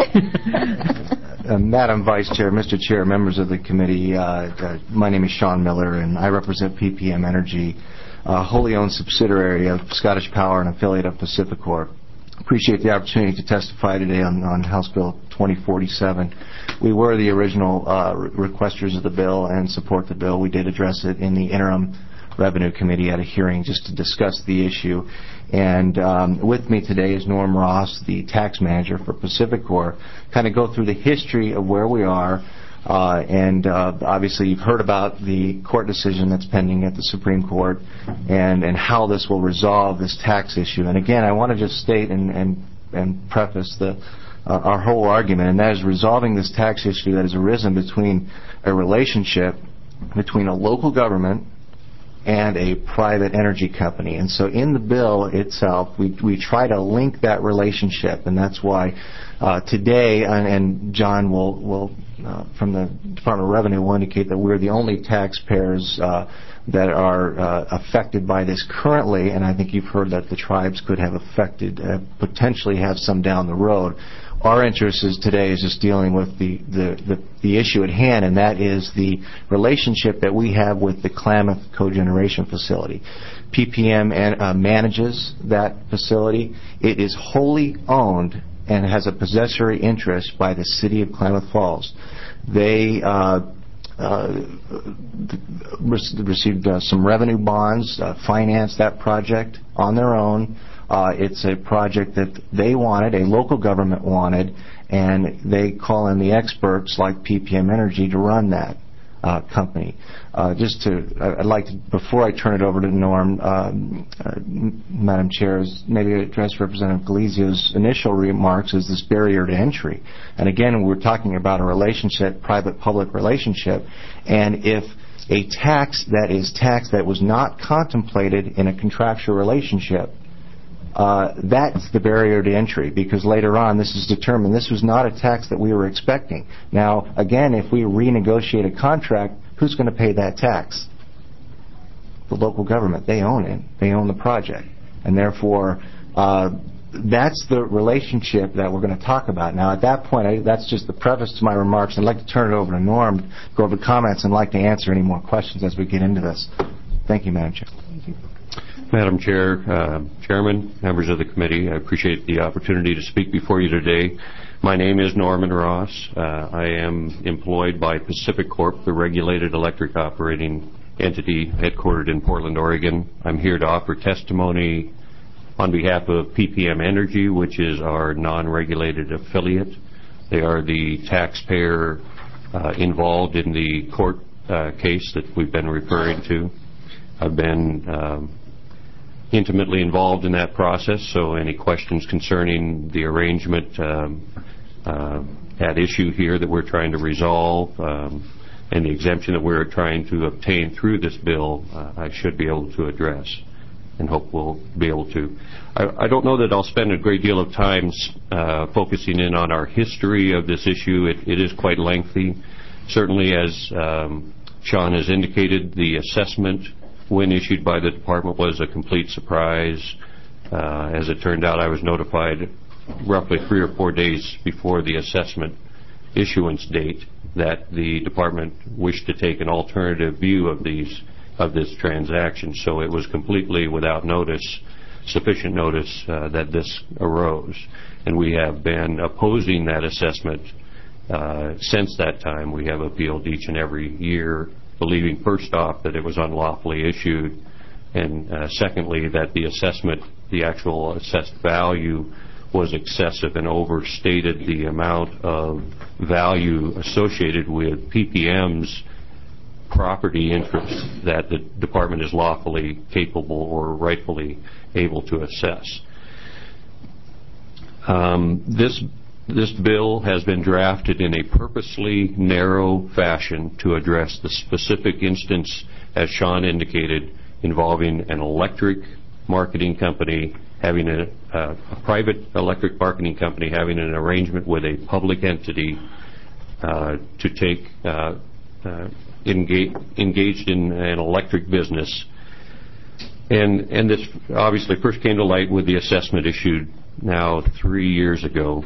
Madam Vice Chair, Mr. Chair, members of the committee, my name is Sean Miller, and I represent PPM Energy, a wholly owned subsidiary of Scottish Power and affiliate of PacifiCorp. Appreciate the opportunity to testify today on House Bill 2047. We were the original requesters of the bill and support the bill. We did address it in the interim Revenue Committee at a hearing just to discuss the issue. And with me today is Norm Ross, the tax manager for PacifiCorp, kind of go through the history of where we are. Obviously, you've heard about the court decision that's pending at the Supreme Court and how this will resolve this tax issue. And again, I want to just state and preface our whole argument, and that is resolving this tax issue that has arisen between a relationship between a local government and a private energy company. And so in the bill itself, we try to link that relationship, and that's why today, and John will from the Department of Revenue will indicate that we're the only taxpayers that are affected by this currently, and I think you've heard that the tribes could have potentially have some down the road. Our interest today is just dealing with the issue at hand, and that is the relationship that we have with the Klamath Cogeneration Facility. PPM manages that facility. It is wholly owned and has a possessory interest by the City of Klamath Falls. They received some revenue bonds, financed that project on their own. It's a project that they wanted, a local government wanted, and they call in the experts like PPM Energy to run that company. I'd like to, before I turn it over to Norm, Madam Chair, maybe address Representative Galizio's initial remarks as this barrier to entry. And again, we're talking about a relationship, private-public relationship, and if a tax that was not contemplated in a contractual relationship, that's the barrier to entry, because later on this is determined this was not a tax that we were expecting. Now, again, if we renegotiate a contract, who's going to pay that tax? The local government. They own it. They own the project. And therefore, that's the relationship that we're going to talk about. Now, at that point, that's just the preface to my remarks. I'd like to turn it over to Norm to go over comments and like to answer any more questions as we get into this. Thank you, Madam Chair. Thank you. Madam Chair, Chairman, members of the committee, I appreciate the opportunity to speak before you today. My name is Norman Ross. I am employed by PacifiCorp, the regulated electric operating entity headquartered in Portland, Oregon. I'm here to offer testimony on behalf of PPM Energy, which is our non-regulated affiliate. They are the taxpayer involved in the court case that we've been referring to. I've been intimately involved in that process, so any questions concerning the arrangement at issue here that we're trying to resolve and the exemption that we're trying to obtain through this bill, I should be able to address and hope we'll be able to. I don't know that I'll spend a great deal of time focusing in on our history of this issue. It is quite lengthy. Certainly, as Sean has indicated, the assessment when issued by the department was a complete surprise. As it turned out, I was notified roughly 3 or 4 days before the assessment issuance date that the department wished to take an alternative view of this transaction. So it was completely without notice, sufficient notice that this arose. And we have been opposing that assessment since that time. We have appealed each and every year, believing first off that it was unlawfully issued, and secondly that the assessment, the actual assessed value, was excessive and overstated the amount of value associated with PPM's property interest that the department is lawfully capable or rightfully able to assess. This bill has been drafted in a purposely narrow fashion to address the specific instance, as Sean indicated, involving an electric marketing company having a private electric marketing company having an arrangement with a public entity to take engaged in an electric business. And this obviously first came to light with the assessment issued now 3 years ago.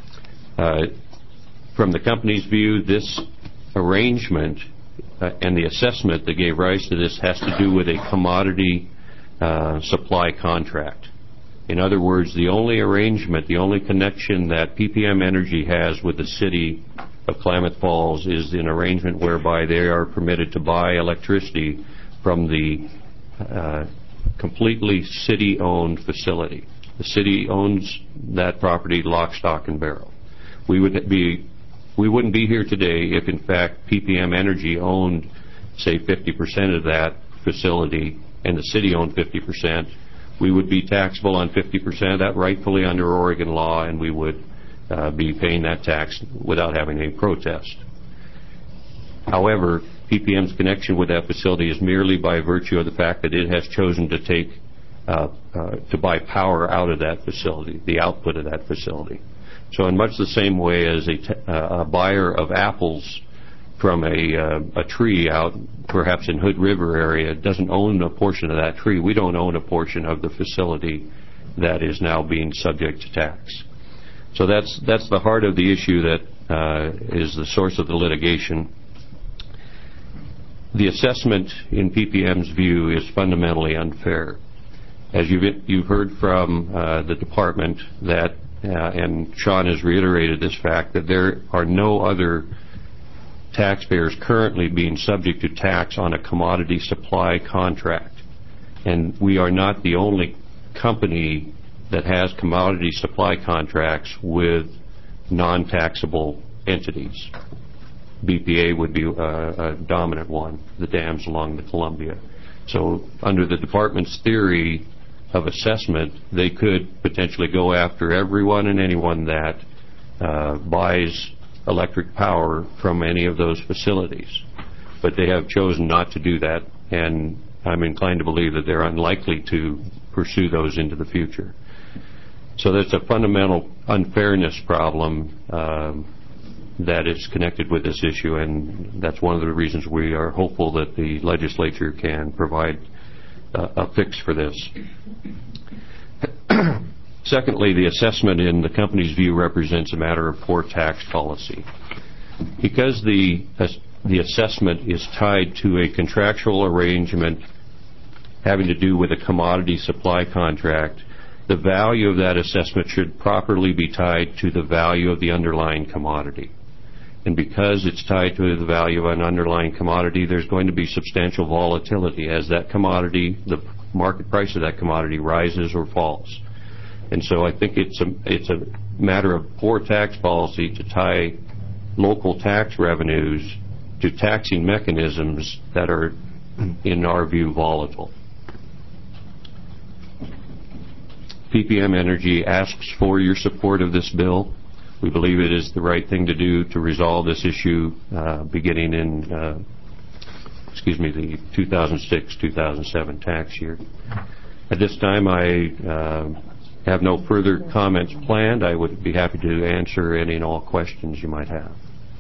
From the company's view, this arrangement and the assessment that gave rise to this has to do with a commodity supply contract. In other words, the only arrangement, the only connection that PPM Energy has with the city of Klamath Falls is an arrangement whereby they are permitted to buy electricity from the completely city-owned facility. The city owns that property lock, stock, and barrel. We wouldn't be here today if, in fact, PPM Energy owned, say, 50% of that facility and the city owned 50%. We would be taxable on 50% of that rightfully under Oregon law, and we would be paying that tax without having any protest. However, PPM's connection with that facility is merely by virtue of the fact that it has chosen to take to buy power out of that facility, the output of that facility. So in much the same way as a buyer of apples from a tree out perhaps in Hood River area doesn't own a portion of that tree, we don't own a portion of the facility that is now being subject to tax. So that's the heart of the issue that is the source of the litigation. The assessment in PPM's view is fundamentally unfair. As you've heard from the department that, and Sean has reiterated this fact, that there are no other taxpayers currently being subject to tax on a commodity supply contract. And we are not the only company that has commodity supply contracts with non-taxable entities. BPA would be a dominant one, the dams along the Columbia. So under the department's theory of assessment, they could potentially go after everyone and anyone that buys electric power from any of those facilities. But they have chosen not to do that, and I'm inclined to believe that they're unlikely to pursue those into the future. So there's a fundamental unfairness problem that is connected with this issue, and that's one of the reasons we are hopeful that the legislature can provide a fix for this. Secondly, the assessment in the company's view represents a matter of poor tax policy. Because the assessment is tied to a contractual arrangement having to do with a commodity supply contract, the value of that assessment should properly be tied to the value of the underlying commodity. And because it's tied to the value of an underlying commodity, there's going to be substantial volatility as that commodity, the market price of that commodity, rises or falls. And so I think it's a matter of poor tax policy to tie local tax revenues to taxing mechanisms that are, in our view, volatile. PPM Energy asks for your support of this bill. We believe it is the right thing to do to resolve this issue beginning in, the 2006-2007 tax year. At this time, I have no further comments planned. I would be happy to answer any and all questions you might have.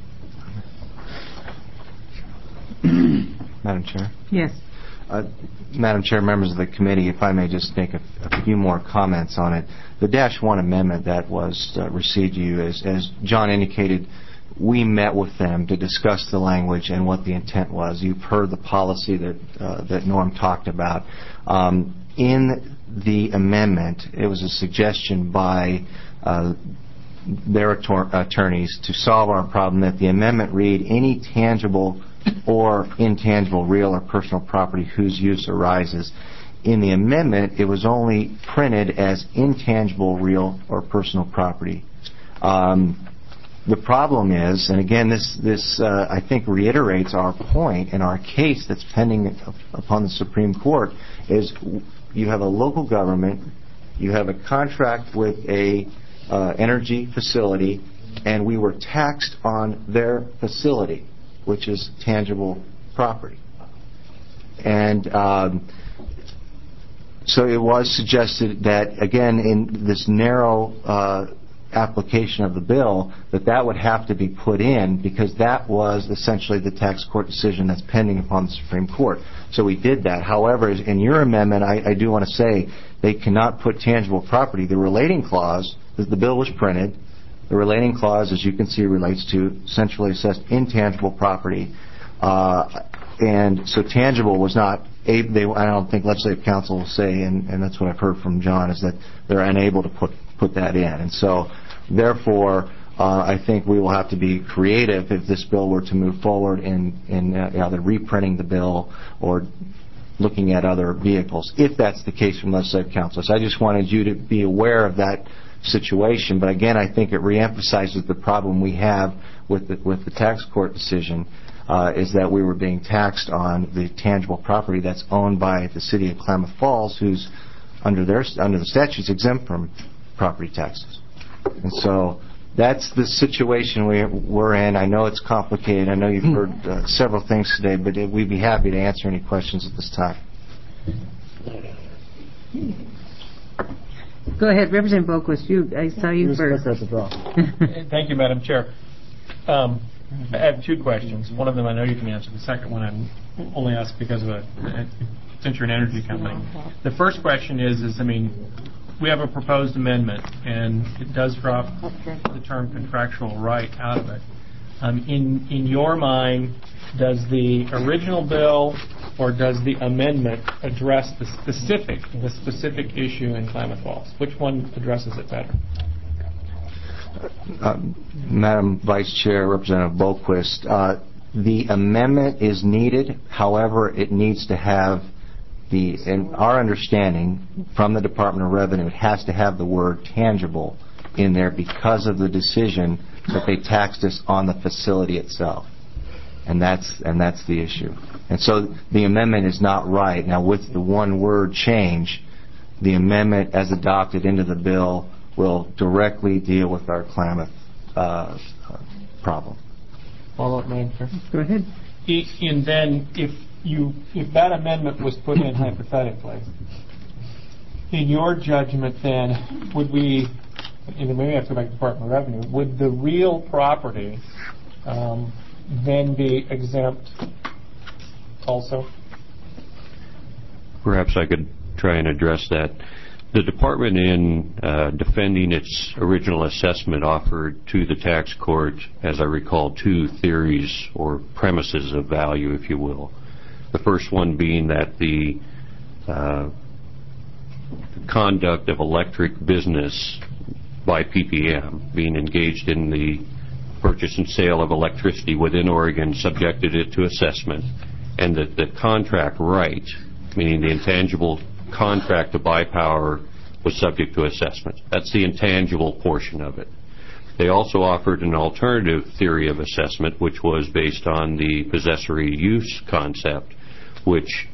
Madam Chair? Yes. Madam Chair, members of the committee, if I may just make a few more comments on it. The -1 amendment that was received to you, as John indicated, we met with them to discuss the language and what the intent was. You've heard the policy that Norm talked about. In the amendment, it was a suggestion by their attorneys to solve our problem that the amendment read any tangible or intangible real or personal property whose use arises. In the amendment, it was only printed as intangible real or personal property. The problem is, and again, this I think reiterates our point in our case that's pending upon the Supreme Court, is you have a local government, you have a contract with a energy facility, and we were taxed on their facility, which is tangible property. And So it was suggested that, again, in this narrow application of the bill, that would have to be put in because that was essentially the tax court decision that's pending upon the Supreme Court. So we did that. However, in your amendment, I do want to say they cannot put tangible property. The relating clause, as the bill was printed, the relating clause, as you can see, relates to centrally assessed intangible property. And so tangible was not, I don't think legislative counsel will say, and that's what I've heard from John, is that they're unable to put that in. And so, therefore, I think we will have to be creative if this bill were to move forward in either reprinting the bill or looking at other vehicles, if that's the case from legislative counsel. So I just wanted you to be aware of that situation. But again, I think it reemphasizes the problem we have with the tax court decision, is that we were being taxed on the tangible property that's owned by the city of Klamath Falls, who's under the statutes exempt from property taxes. And so that's the situation we're in. I know it's complicated. I know you've heard several things today, but we'd be happy to answer any questions at this time. Go ahead, Representative Boquist. I saw you first. Thank you, Madam Chair. I have two questions. One of them I know you can answer. The second one I'm only asked because of since you're an energy company. The first question is we have a proposed amendment, and it does drop the term contractual right out of it. In your mind, does the original bill or does the amendment address the specific issue in Klamath Falls? Which one addresses it better? Madam Vice Chair, Representative Boquist, the amendment is needed. However, it needs to have in our understanding from the Department of Revenue, it has to have the word tangible in there because of the decision that they taxed us on the facility itself. And that's the issue. And so the amendment is not right. Now, with the one word change, the amendment as adopted into the bill will directly deal with our Klamath problem. Follow up, Madam Chair. Go ahead. And then if that amendment was put in hypothetically, in your judgment then, would we, and maybe I have to go back to the Department of Revenue, would the real property then be exempt also? Perhaps I could try and address that. The department, in defending its original assessment, offered to the tax court, as I recall, two theories or premises of value, if you will. The first one being that the conduct of electric business by PPM, being engaged in the purchase and sale of electricity within Oregon, subjected it to assessment, and that the contract right, meaning the intangible contract to buy power, was subject to assessment. That's the intangible portion of it. They also offered an alternative theory of assessment, which was based on the possessory use concept, which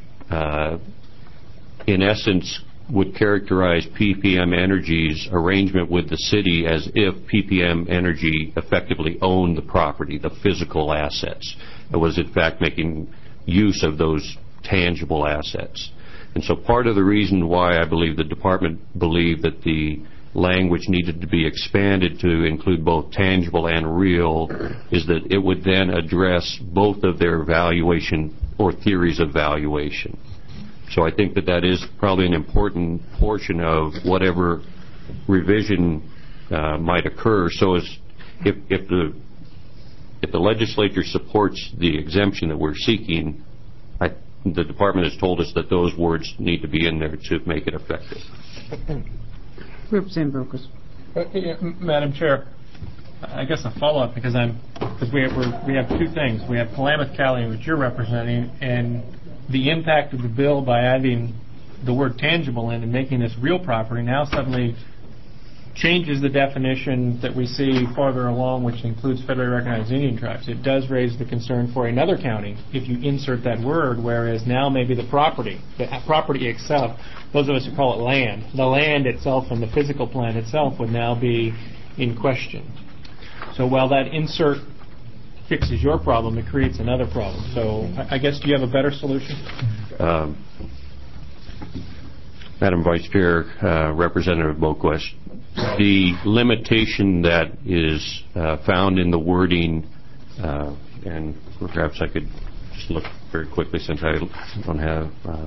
in essence would characterize PPM Energy's arrangement with the city as if PPM Energy effectively owned the property, the physical assets. It was in fact making use of those tangible assets. And so part of the reason why I believe the department believed that the language needed to be expanded to include both tangible and real is that it would then address both of their valuation or theories of valuation. So I think that is probably an important portion of whatever revision might occur. So if the legislature supports the exemption that we're seeking, the department has told us that those words need to be in there to make it effective. Representative Brokers. Madam Chair, I guess a follow-up because we have two things. We have Klamath County, which you're representing, and the impact of the bill by adding the word tangible in and making this real property now suddenly changes the definition that we see farther along, which includes federally recognized Indian tribes. It does raise the concern for another county if you insert that word, whereas now maybe the property itself, those of us who call it land, the land itself and the physical plan itself would now be in question. So while that insert fixes your problem, it creates another problem. So I guess, do you have a better solution? Madam Vice Chair, Representative Boquist, the limitation that is found in the wording, and perhaps I could just look very quickly since I don't have...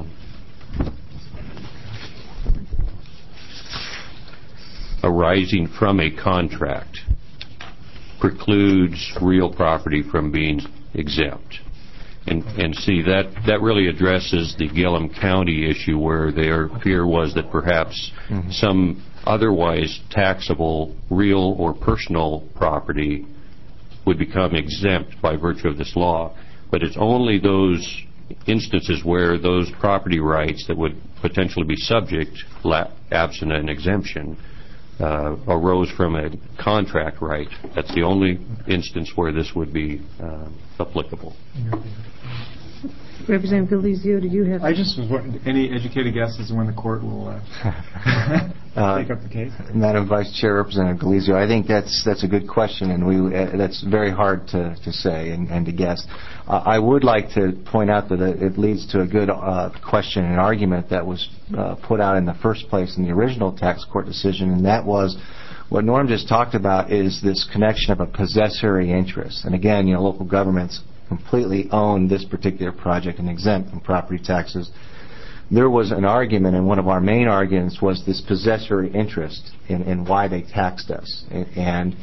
arising from a contract precludes real property from being exempt. And see, that really addresses the Gillum County issue where their fear was that perhaps some otherwise taxable real or personal property would become exempt by virtue of this law. But it's only those instances where those property rights that would potentially be subject, absent an exemption, arose from a contract right. That's the only instance where this would be applicable. Representative Galizio, do you have... I just was wondering, any educated guesses when the court will take up the case? Madam Vice Chair, Representative Galizio, I think that's a good question, and that's very hard to say and to guess. I would like to point out that it leads to a good question and argument that was put out in the first place in the original tax court decision, and that was what Norm just talked about is this connection of a possessory interest. And again, local governments completely own this particular project and exempt from property taxes. There was an argument, and one of our main arguments was this possessory interest in why they taxed us. And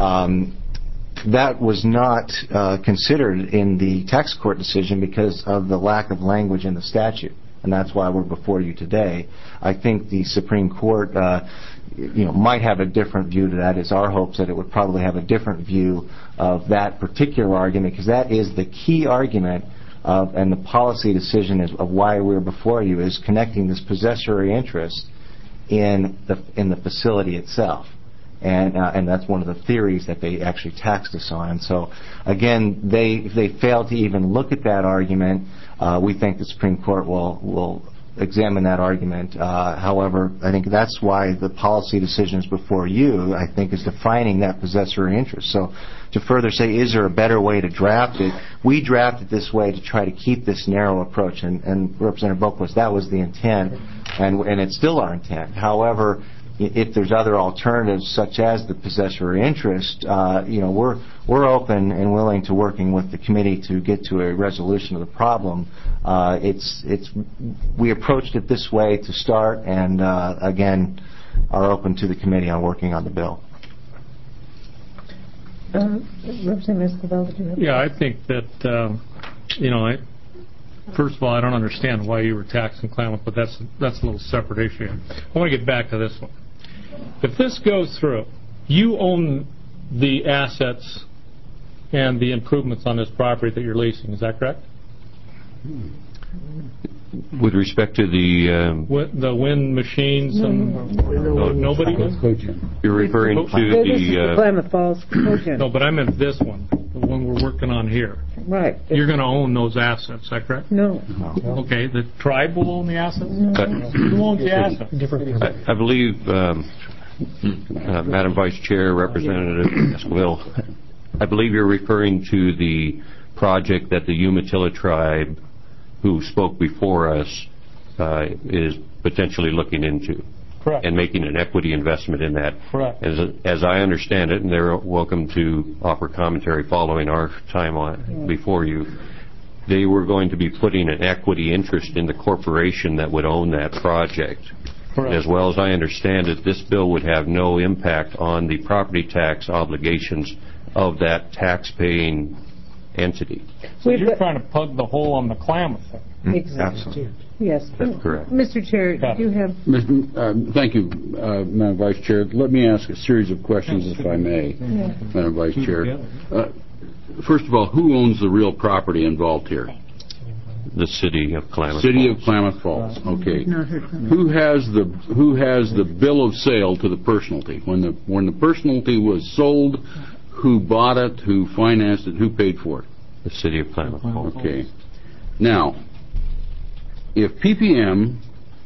that was not considered in the tax court decision because of the lack of language in the statute. And that's why we're before you today. I think the Supreme Court might have a different view to that. It's our hopes that it would probably have a different view of that particular argument, because that is the key argument and the policy decision of why we're before you, is connecting this possessory interest in the facility itself. And that's one of the theories that they actually taxed us on. And so, again, if they fail to even look at that argument, we think the Supreme Court will examine that argument. However, I think that's why the policy decisions before you, I think, is defining that possessory interest. So to further say, is there a better way to draft it? We drafted this way to try to keep this narrow approach. And Representative Boquist, that was the intent, and it's still our intent. However, if there's other alternatives, such as the possessory interest, we're open and willing to working with the committee to get to a resolution of the problem. We approached it this way to start, and again, are open to the committee on working on the bill. Representative Escobar, did you have... Yeah, I think that first of all, I don't understand why you were taxing Klamath, but that's a little separate issue. I want to get back to this one. If this goes through, you own the assets and the improvements on this property that you're leasing. Is that correct? With respect to the wind machines and nobody? You're referring to the Klamath Falls Cogen. No, but I meant this one, the one we're working on here. Right. You're going to own those assets. Is that correct? No. Okay. The tribe will own the assets. No. Who owns the assets? I believe, Madam Vice Chair, Representative Esquivel, I believe you're referring to the project that the Umatilla tribe, who spoke before us, is potentially looking into. Correct. And making an equity investment in that. Correct. As I understand it, and they're welcome to offer commentary following our time before you, they were going to be putting an equity interest in the corporation that would own that project. Correct. As well as I understand it, this bill would have no impact on the property tax obligations of that tax-paying entity. So you're trying to plug the hole on the Klamath thing. Exactly. Absolutely. Yes. That's correct. Mr. Chair, do you have... Thank you, Madam Vice Chair. Let me ask a series of questions, if I may, Madam Vice Chair. First of all, who owns the real property involved here? The city of Klamath Falls. City of Klamath Falls. Okay. Who has the bill of sale to the personalty? When the personalty was sold, who bought it? Who financed it? Who paid for it? The city of Klamath Falls. Okay. Now, if PPM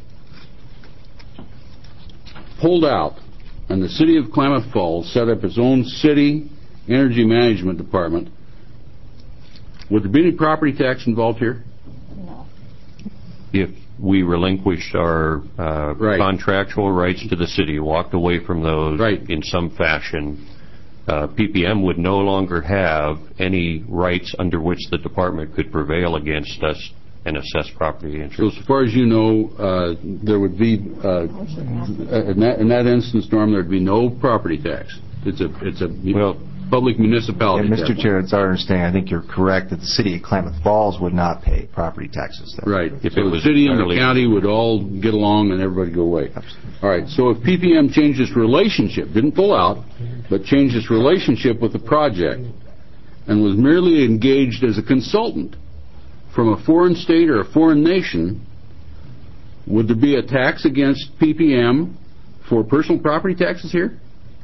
pulled out and the city of Klamath Falls set up its own city energy management department, would there be any property tax involved here? No. if we relinquished our contractual rights to the city, walked away from those in some fashion, PPM would no longer have any rights under which the department could prevail against us and assess property interest. So as far as you know, there would be, in that instance, Norm, there would be no property tax. It's a public municipality. And Mr. Chair, it's our understanding, I think you're correct, that the city of Klamath Falls would not pay property taxes there. Right. So the city and the county would all get along and everybody go away. Absolutely. All right. So if PPM changed its relationship, didn't pull out, but changed its relationship with the project and was merely engaged as a consultant from a foreign state or a foreign nation, would there be a tax against PPM for personal property taxes here?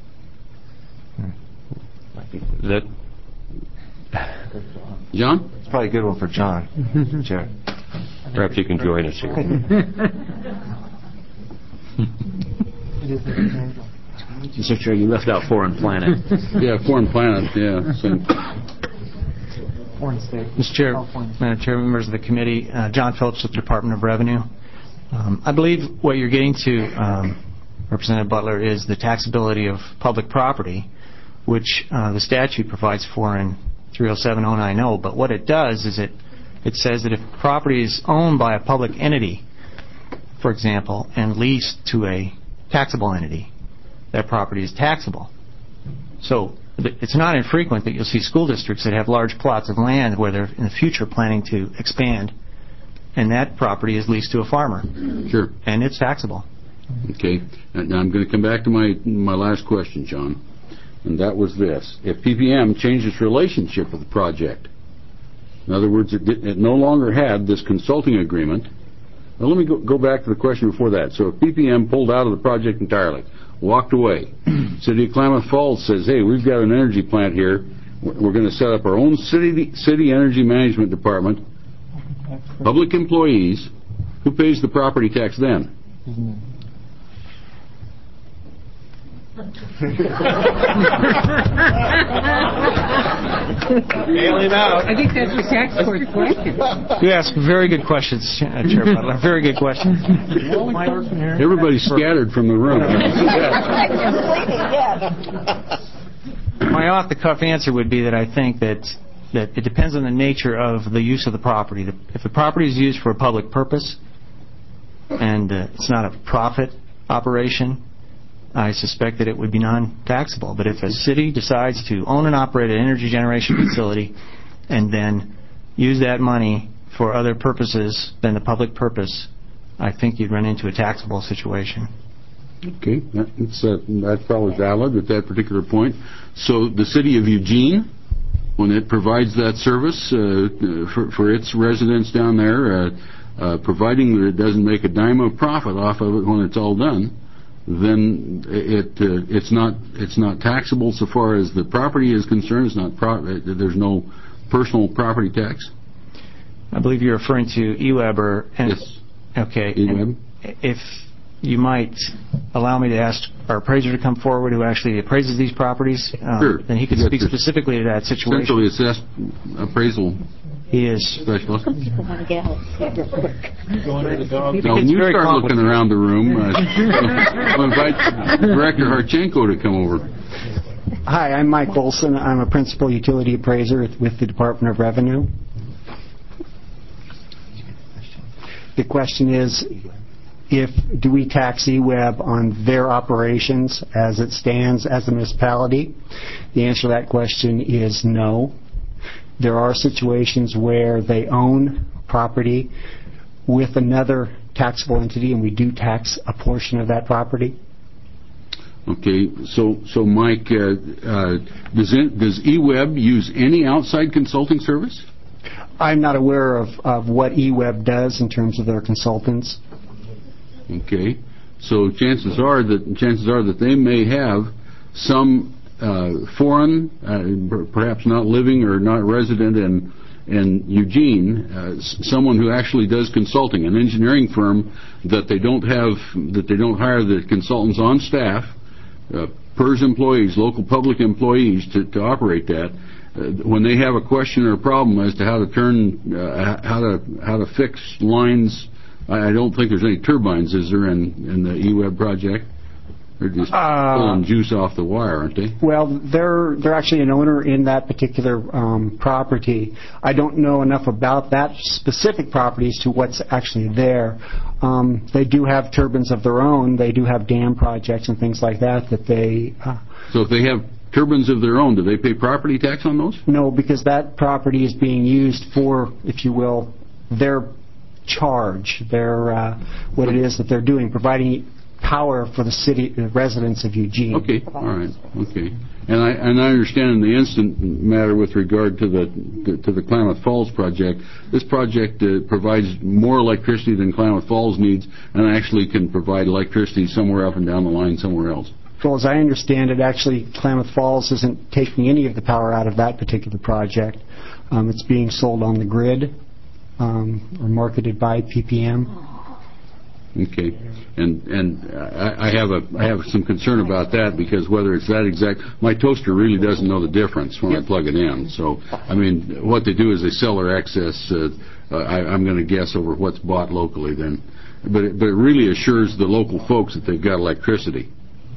John? It's probably a good one for John, Chair. Perhaps you can join us here. Mr. Chair, you left out Foreign Planet. Yeah, Foreign Planet, yeah. Mr. Chair, Madam Chair, members of the committee, John Phillips with the Department of Revenue. I believe what you're getting to, Representative Butler, is the taxability of public property, which the statute provides for in 307090. But what it does is it says that if property is owned by a public entity, for example, and leased to a taxable entity, that property is taxable. So it's not infrequent that you'll see school districts that have large plots of land where they're in the future planning to expand, and that property is leased to a farmer. Sure. And it's taxable. Okay. Now I'm going to come back to my last question, John, and that was this. If PPM changed its relationship with the project, in other words, it no longer had this consulting agreement. Now let me go back to the question before that. So if PPM pulled out of the project entirely, walked away, City of Klamath Falls says, hey, we've got an energy plant here. We're going to set up our own city energy management department, public employees. Who pays the property tax then? Bail him out. I think that's the tax court question. You ask very good questions, Chair Butler. Very good questions. Everybody's scattered from the room. My off-the-cuff answer would be that I think that it depends on the nature of the use of the property. If the property is used for a public purpose and it's not a profit operation, I suspect that it would be non-taxable. But if a city decides to own and operate an energy generation facility and then use that money for other purposes than the public purpose, I think you'd run into a taxable situation. Okay, that's probably valid at that particular point. So the city of Eugene, when it provides that service for its residents down there, providing that it doesn't make a dime of profit off of it when it's all done, then it's not taxable so far as the property is concerned. It's not there's no personal property tax. I believe you're referring to EWEB yes. Okay. EWEB. If you might allow me to ask our appraiser to come forward who actually appraises these properties, sure. Then he could speak specifically to that situation. Centrally assessed appraisal. He is. Specialist. Some people want to get out sick real quick. Now, when you start looking around the room, I'll invite Director Harchenko to come over. Hi, I'm Mike Olson. I'm a principal utility appraiser with the Department of Revenue. The question is, do we tax EWEB on their operations as it stands as a municipality? The answer to that question is no. There are situations where they own property with another taxable entity, and we do tax a portion of that property. Okay, so Mike, does EWEB use any outside consulting service? I'm not aware of what EWEB does in terms of their consultants. Okay, so chances are that they may have some foreign, perhaps not living or not resident in Eugene, someone who actually does consulting, an engineering firm that they don't hire the consultants on staff, PERS employees, local public employees to operate that. When they have a question or a problem as to how to fix lines I don't think there's any turbines, is there, in the eWeb project? They're just pulling juice off the wire, aren't they? Well, they're actually an owner in that particular property. I don't know enough about that specific property as to what's actually there. They do have turbines of their own. They do have dam projects and things like that they... So if they have turbines of their own, do they pay property tax on those? No, because that property is being used for, if you will, their charge, what it is that they're doing, providing power for the city residents of Eugene. Okay, all right, okay. And I understand in the instant matter with regard to the Klamath Falls project, this project provides more electricity than Klamath Falls needs, and actually can provide electricity somewhere up and down the line somewhere else. Well, as I understand it, actually Klamath Falls isn't taking any of the power out of that particular project. It's being sold on the grid or marketed by PPM. Okay, and I have some concern about that, because whether it's that exact, my toaster really doesn't know the difference when I plug it in. So, I mean, what they do is they sell their excess. I'm going to guess over what's bought locally then, but it really assures the local folks that they've got electricity.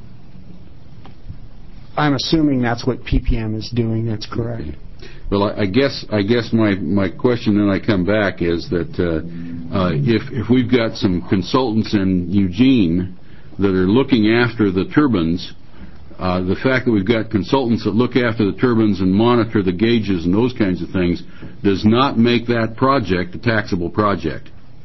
I'm assuming that's what PPM is doing. That's correct. Okay. Well, I guess my question, then I come back, is that if we've got some consultants in Eugene that are looking after the turbines, the fact that we've got consultants that look after the turbines and monitor the gauges and those kinds of things does not make that project a taxable project.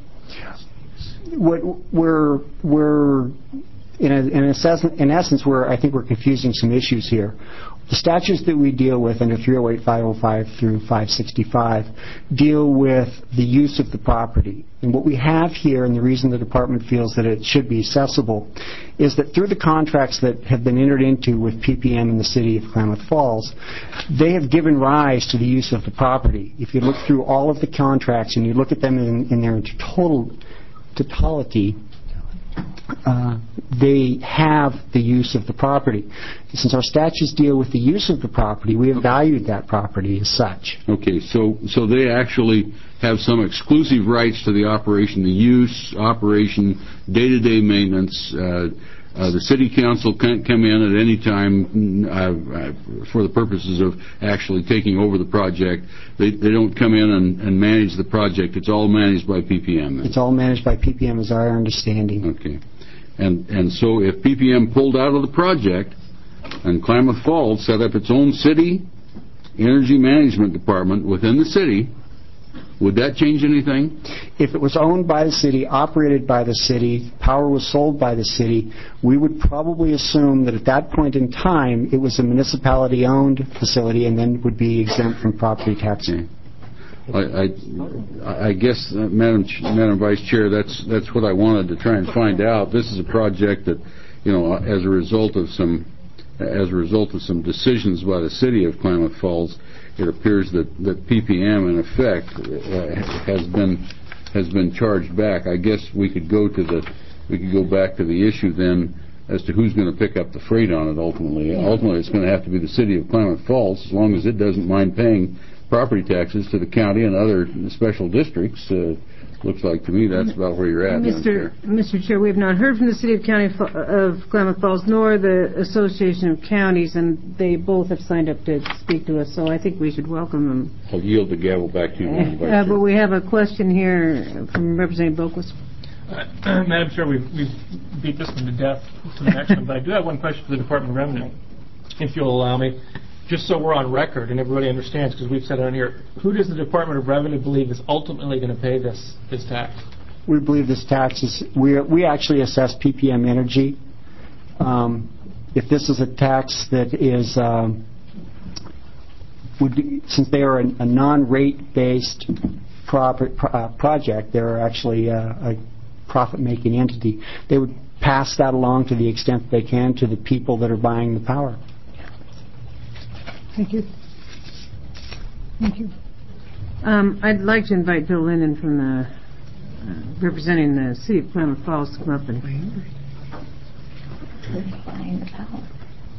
We're in essence, I think we're confusing some issues here. The statutes that we deal with under 308, 505 through 565 deal with the use of the property. And what we have here, and the reason the department feels that it should be accessible, is that through the contracts that have been entered into with PPM in the city of Klamath Falls, they have given rise to the use of the property. If you look through all of the contracts and you look at them in their totality, they have the use of the property. Since our statutes deal with the use of the property, we have valued that property as such. Okay, so they actually have some exclusive rights to the operation, the use, operation, day-to-day maintenance. The city council can't come in at any time for the purposes of actually taking over the project. They don't come in and manage the project. It's all managed by PPM. Then. It's all managed by PPM, is our understanding. Okay. And so if PPM pulled out of the project and Klamath Falls set up its own city energy management department within the city, would that change anything? If it was owned by the city, operated by the city, power was sold by the city, we would probably assume that at that point in time it was a municipality-owned facility and then would be exempt from property tax. Okay. I guess, Madam Vice Chair, that's what I wanted to try and find out. This is a project that, as a result of some decisions by the city of Klamath Falls, it appears that PPM in effect has been charged back. I guess we could go back to the issue then as to who's going to pick up the freight on it ultimately. Ultimately, it's going to have to be the city of Klamath Falls, as long as it doesn't mind paying property taxes to the county and other special districts. Looks like to me that's about where you're at. Mr. Chair, we have not heard from the City of Klamath Falls nor the Association of Counties, and they both have signed up to speak to us, so I think we should welcome them. I'll yield the gavel back to you, Madam Vice Chair. But we have a question here from Representative Boquist. Madam Chair, we've beat this one to death to the next one, but I do have one question for the Department of Revenue, if you'll allow me. Just so we're on record and everybody understands, because we've said it on here, who does the Department of Revenue believe is ultimately going to pay this tax? We believe this tax is, we actually assess PPM Energy. If this is a tax that is, since they are a non-rate-based project, they're actually a profit-making entity, they would pass that along to the extent they can to the people that are buying the power. Thank you. Thank you. I'd like to invite Bill Linden from representing the City of Klamath Falls to come up and. Buying the power.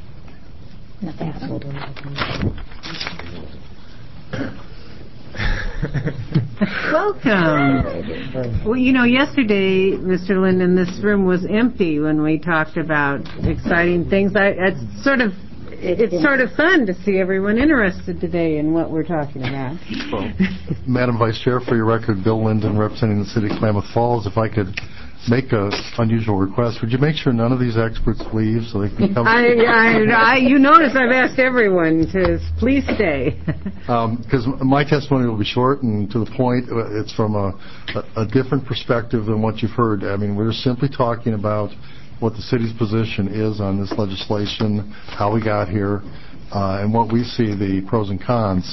Not that. Welcome. Well, yesterday, Mr. Linden, this room was empty when we talked about exciting things. It's sort of fun to see everyone interested today in what we're talking about. Well, Madam Vice Chair, for your record, Bill Linden, representing the City of Klamath Falls. If I could make an unusual request, would you make sure none of these experts leave so they can come? You notice I've asked everyone to please stay. Because my testimony will be short and to the point. It's from a different perspective than what you've heard. I mean, we're simply talking about what the city's position is on this legislation, how we got here, and what we see the pros and cons.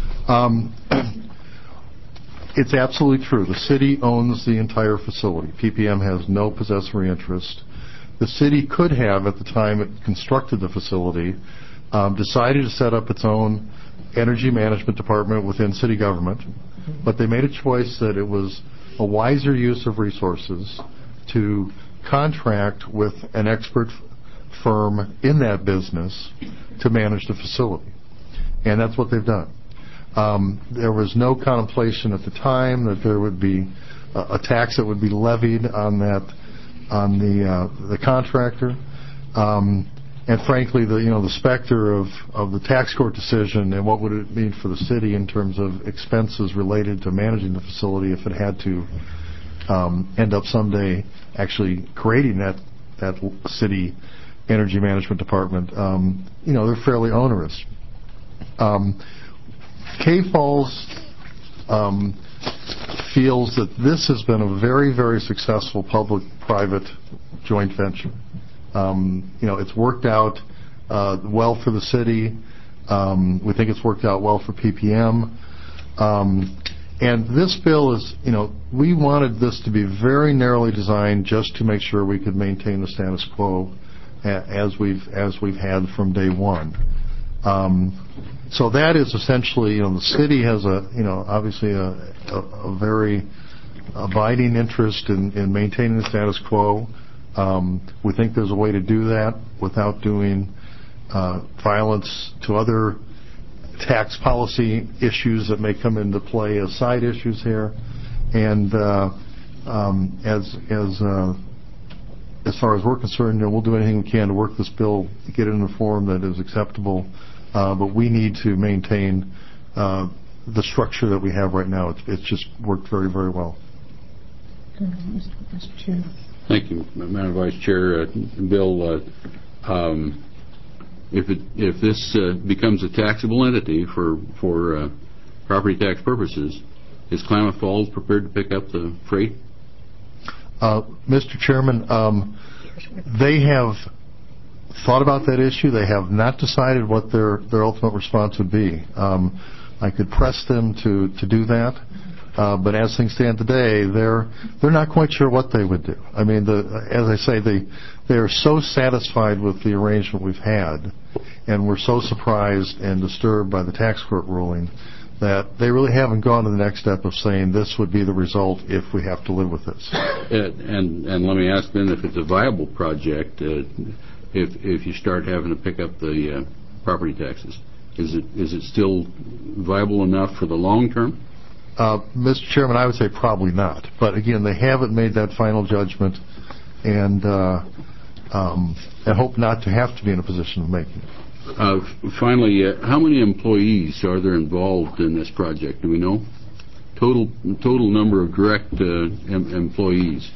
It's absolutely true. The city owns the entire facility. PPM has no possessory interest. The city could have, at the time it constructed the facility, decided to set up its own energy management department within city government, but they made a choice that it was a wiser use of resources to contract with an expert firm in that business to manage the facility. And that's what they've done. There was no contemplation at the time that there would be a tax that would be levied on the contractor. And frankly, the specter of the tax court decision and what would it mean for the city in terms of expenses related to managing the facility if it had to end up someday actually creating that city energy management department, they're fairly onerous. K-Falls feels that this has been a very, very successful public-private joint venture. It's worked out well for the city. We think it's worked out well for PPM. And this bill is, we wanted this to be very narrowly designed just to make sure we could maintain the status quo as we've had from day one. So that is essentially, the city has obviously a very abiding interest in maintaining the status quo. We think there's a way to do that without doing violence to other tax policy issues that may come into play as side issues here. And as far as we're concerned, we'll do anything we can to work this bill, get it in a form that is acceptable. But we need to maintain the structure that we have right now. It's just worked very, very well. Mr. Chair. Thank you, Madam Vice Chair. Bill, if this becomes a taxable entity for property tax purposes, is Klamath Falls prepared to pick up the freight? Mr. Chairman, they have thought about that issue. They have not decided what their ultimate response would be. I could press them to do that, but as things stand today, they're not quite sure what they would do. I mean, as I say, they are so satisfied with the arrangement we've had, and we're so surprised and disturbed by the tax court ruling that they really haven't gone to the next step of saying this would be the result if we have to live with this. And let me ask then, if it's a viable project, if you start having to pick up the property taxes, is it still viable enough for the long term? Mr. Chairman, I would say probably not. But again, they haven't made that final judgment, and I hope not to have to be in a position of making it. Finally, how many employees are there involved in this project? Do we know? Total number of direct employees.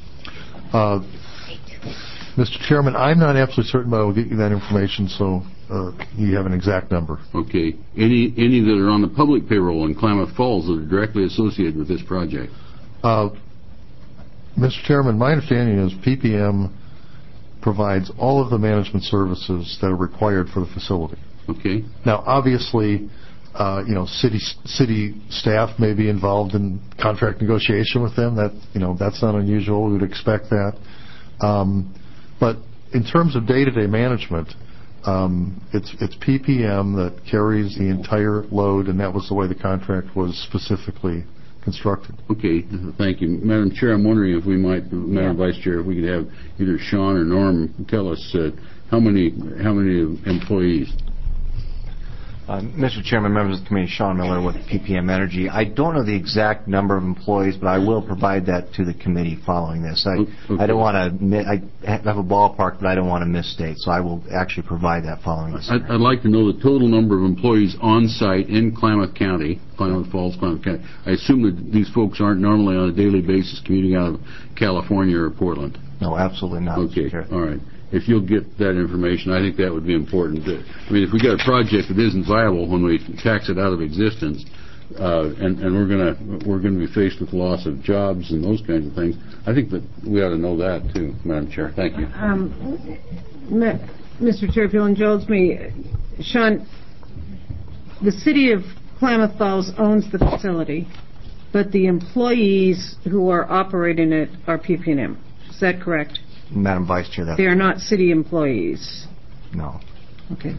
Mr. Chairman, I'm not absolutely certain, but I will get you that information so you have an exact number. Okay. Any that are on the public payroll in Klamath Falls that are directly associated with this project? Mr. Chairman, my understanding is PPM provides all of the management services that are required for the facility. Okay. Now, obviously, city staff may be involved in contract negotiation with them. That's not unusual. We would expect that. But in terms of day-to-day management, it's PPM that carries the entire load, and that was the way the contract was specifically constructed. Okay, thank you. Madam Chair, I'm wondering if we might, Madam Vice Chair, if we could have either Sean or Norm tell us how many employees. Mr. Chairman, members of the committee, Sean Miller with PPM Energy. I don't know the exact number of employees, but I will provide that to the committee following this. I don't want to. I have a ballpark, but I don't want to misstate, so I will actually provide that following this. I'd like to know the total number of employees on site in Klamath County, Klamath Falls, Klamath County. I assume that these folks aren't normally on a daily basis commuting out of California or Portland. No, absolutely not. Okay, all right. If you'll get that information, I think that would be important. I mean, if we got a project that isn't viable when we tax it out of existence, and we're going to be faced with loss of jobs and those kinds of things, I think that we ought to know that too, Madam Chair. Thank you. Mr. Chair, if you'll indulge me, Sean, the city of Klamath Falls owns the facility, but the employees who are operating it are PP&M. Is that correct? Madam Vice Chair, they are not city employees. No. Okay.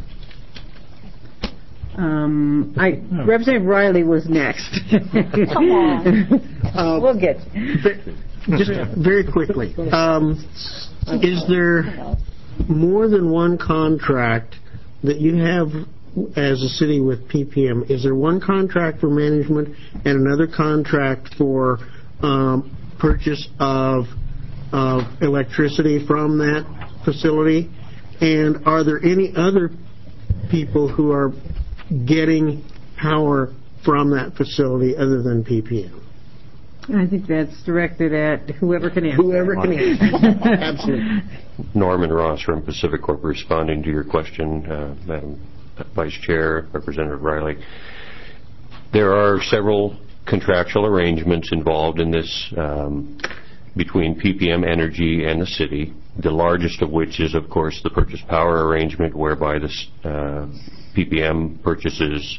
Representative Riley was next. Come on. We'll get just very quickly. Is there more than one contract that you have as a city with PPM? Is there one contract for management and another contract for purchase of electricity from that facility? And are there any other people who are getting power from that facility other than PPM? I think that's directed at whoever can answer. Whoever can answer. Absolutely. Norman Ross from Pacific Corp responding to your question, Madam Vice Chair, Representative Riley. There are several contractual arrangements involved in this between PPM Energy and the city, the largest of which is, of course, the purchase power arrangement, whereby this PPM purchases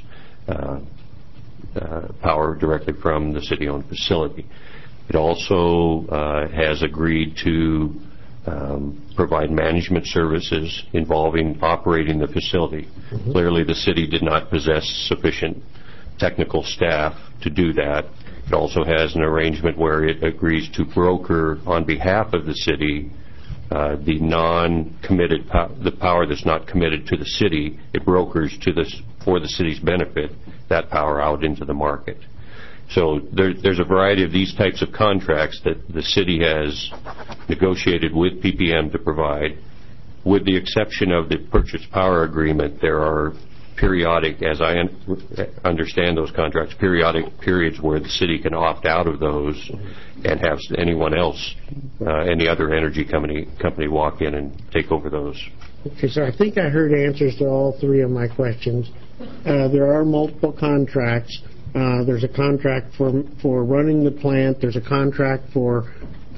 power directly from the city-owned facility. It also has agreed to provide management services involving operating the facility. Mm-hmm. Clearly, the city did not possess sufficient technical staff to do that. It also has an arrangement where it agrees to broker on behalf of the city the non-committed the power that's not committed to the city. It brokers for the city's benefit that power out into the market. So there's a variety of these types of contracts that the city has negotiated with PPM to provide. With the exception of the purchase power agreement, there are periodic, as I understand those contracts, periodic periods where the city can opt out of those and have anyone else, any other energy company walk in and take over those. Okay, so I think I heard answers to all three of my questions. There are multiple contracts. There's a contract for running the plant. There's a contract for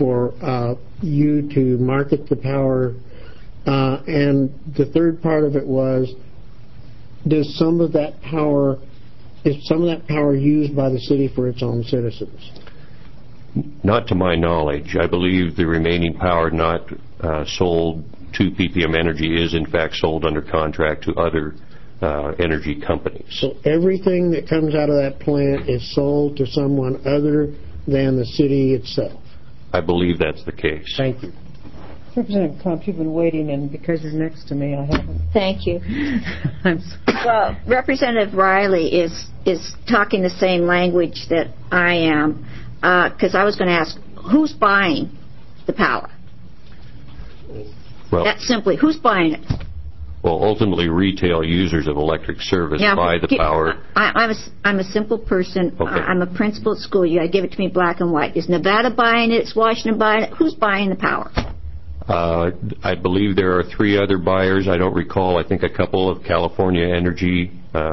you to market the power. And the third part of it was, is some of that power used by the city for its own citizens? Not to my knowledge. I believe the remaining power not sold to PPM Energy is in fact sold under contract to other energy companies. So everything that comes out of that plant is sold to someone other than the city itself? I believe that's the case. Thank you. Representative Klump, you've been waiting, and because you're next to me, I haven't. Thank you. I'm sorry. Well, Representative Riley is talking the same language that I am, because I was going to ask, who's buying the power? Well, that's simply, who's buying it? Well, ultimately, retail users of electric service buy the power. I'm a simple person. Okay. I'm a principal at school. You got to give it to me black and white. Is Nevada buying it? Is Washington buying it? Who's buying the power? I believe there are three other buyers. I don't recall. I think a couple of California energy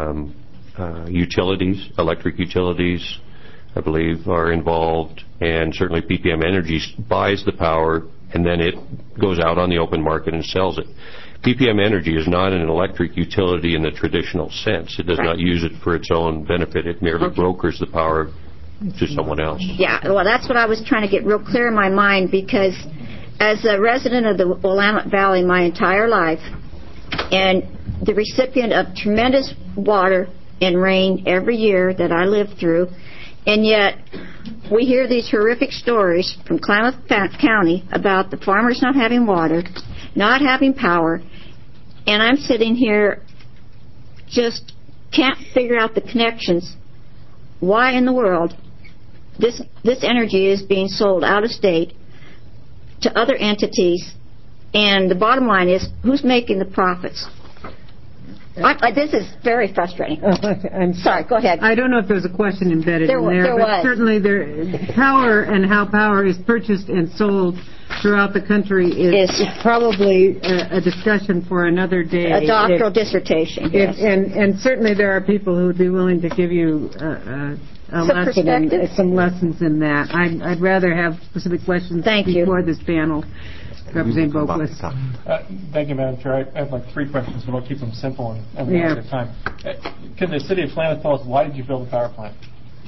utilities, electric utilities, I believe, are involved. And certainly PPM Energy buys the power, and then it goes out on the open market and sells it. PPM Energy is not an electric utility in the traditional sense. It does not use it for its own benefit. It merely brokers the power to someone else. Yeah, well, that's what I was trying to get real clear in my mind, because as a resident of the Willamette Valley my entire life, and the recipient of tremendous water and rain every year that I lived through, and yet we hear these horrific stories from Klamath County about the farmers not having water, not having power, and I'm sitting here just can't figure out the connections, why in the world this energy is being sold out of state to other entities, and the bottom line is, who's making the profits? This is very frustrating. I'm sorry. Go ahead. I don't know if there's a question embedded in there, there but was. certainly power and how power is purchased and sold throughout the country is probably a discussion for another day. A doctoral dissertation. Yes. And certainly there are people who would be willing to give you a lesson and some lessons in that. I'd rather have specific questions before this panel. Representative Boquist. Thank you, Madam Chair. I have like 3 questions, but I'll keep them simple and one at a time. Can the City of Klamath tell us, why did you build a power plant?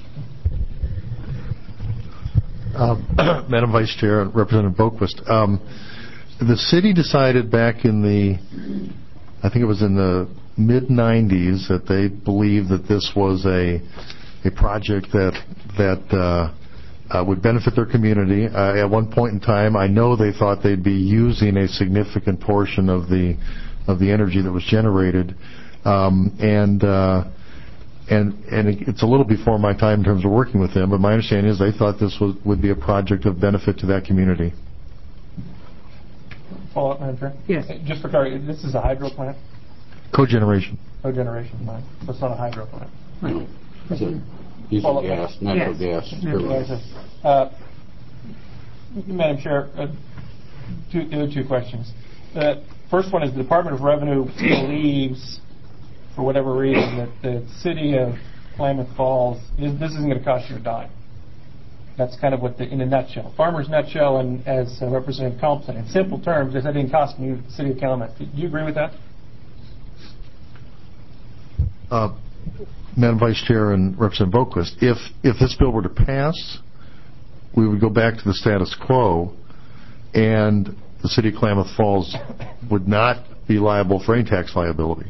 Madam Vice Chair and Representative Boquist, the city decided back in I think it was in the mid-'90s, that they believed that this was a project that would benefit their community. At one point in time, I know they thought they'd be using a significant portion of the energy that was generated, and it's a little before my time in terms of working with them. But my understanding is they thought this would be a project of benefit to that community. Follow up, Madam Chair. Yes. Just for clarity, this is a hydro plant. Cogeneration. Cogeneration plant. So it's not a hydro plant. No. Using gas, natural gas. Madam Chair, two questions. The first one is the Department of Revenue believes, for whatever reason, that the city of Klamath Falls, this isn't going to cost you a dime. That's kind of what in a nutshell. Farmer's nutshell, and as Representative Culp said, in simple terms, it didn't cost me the city of Klamath. Do you agree with that? Madam Vice Chair and Representative Boquist, if this bill were to pass, we would go back to the status quo, and the city of Klamath Falls would not be liable for any tax liability.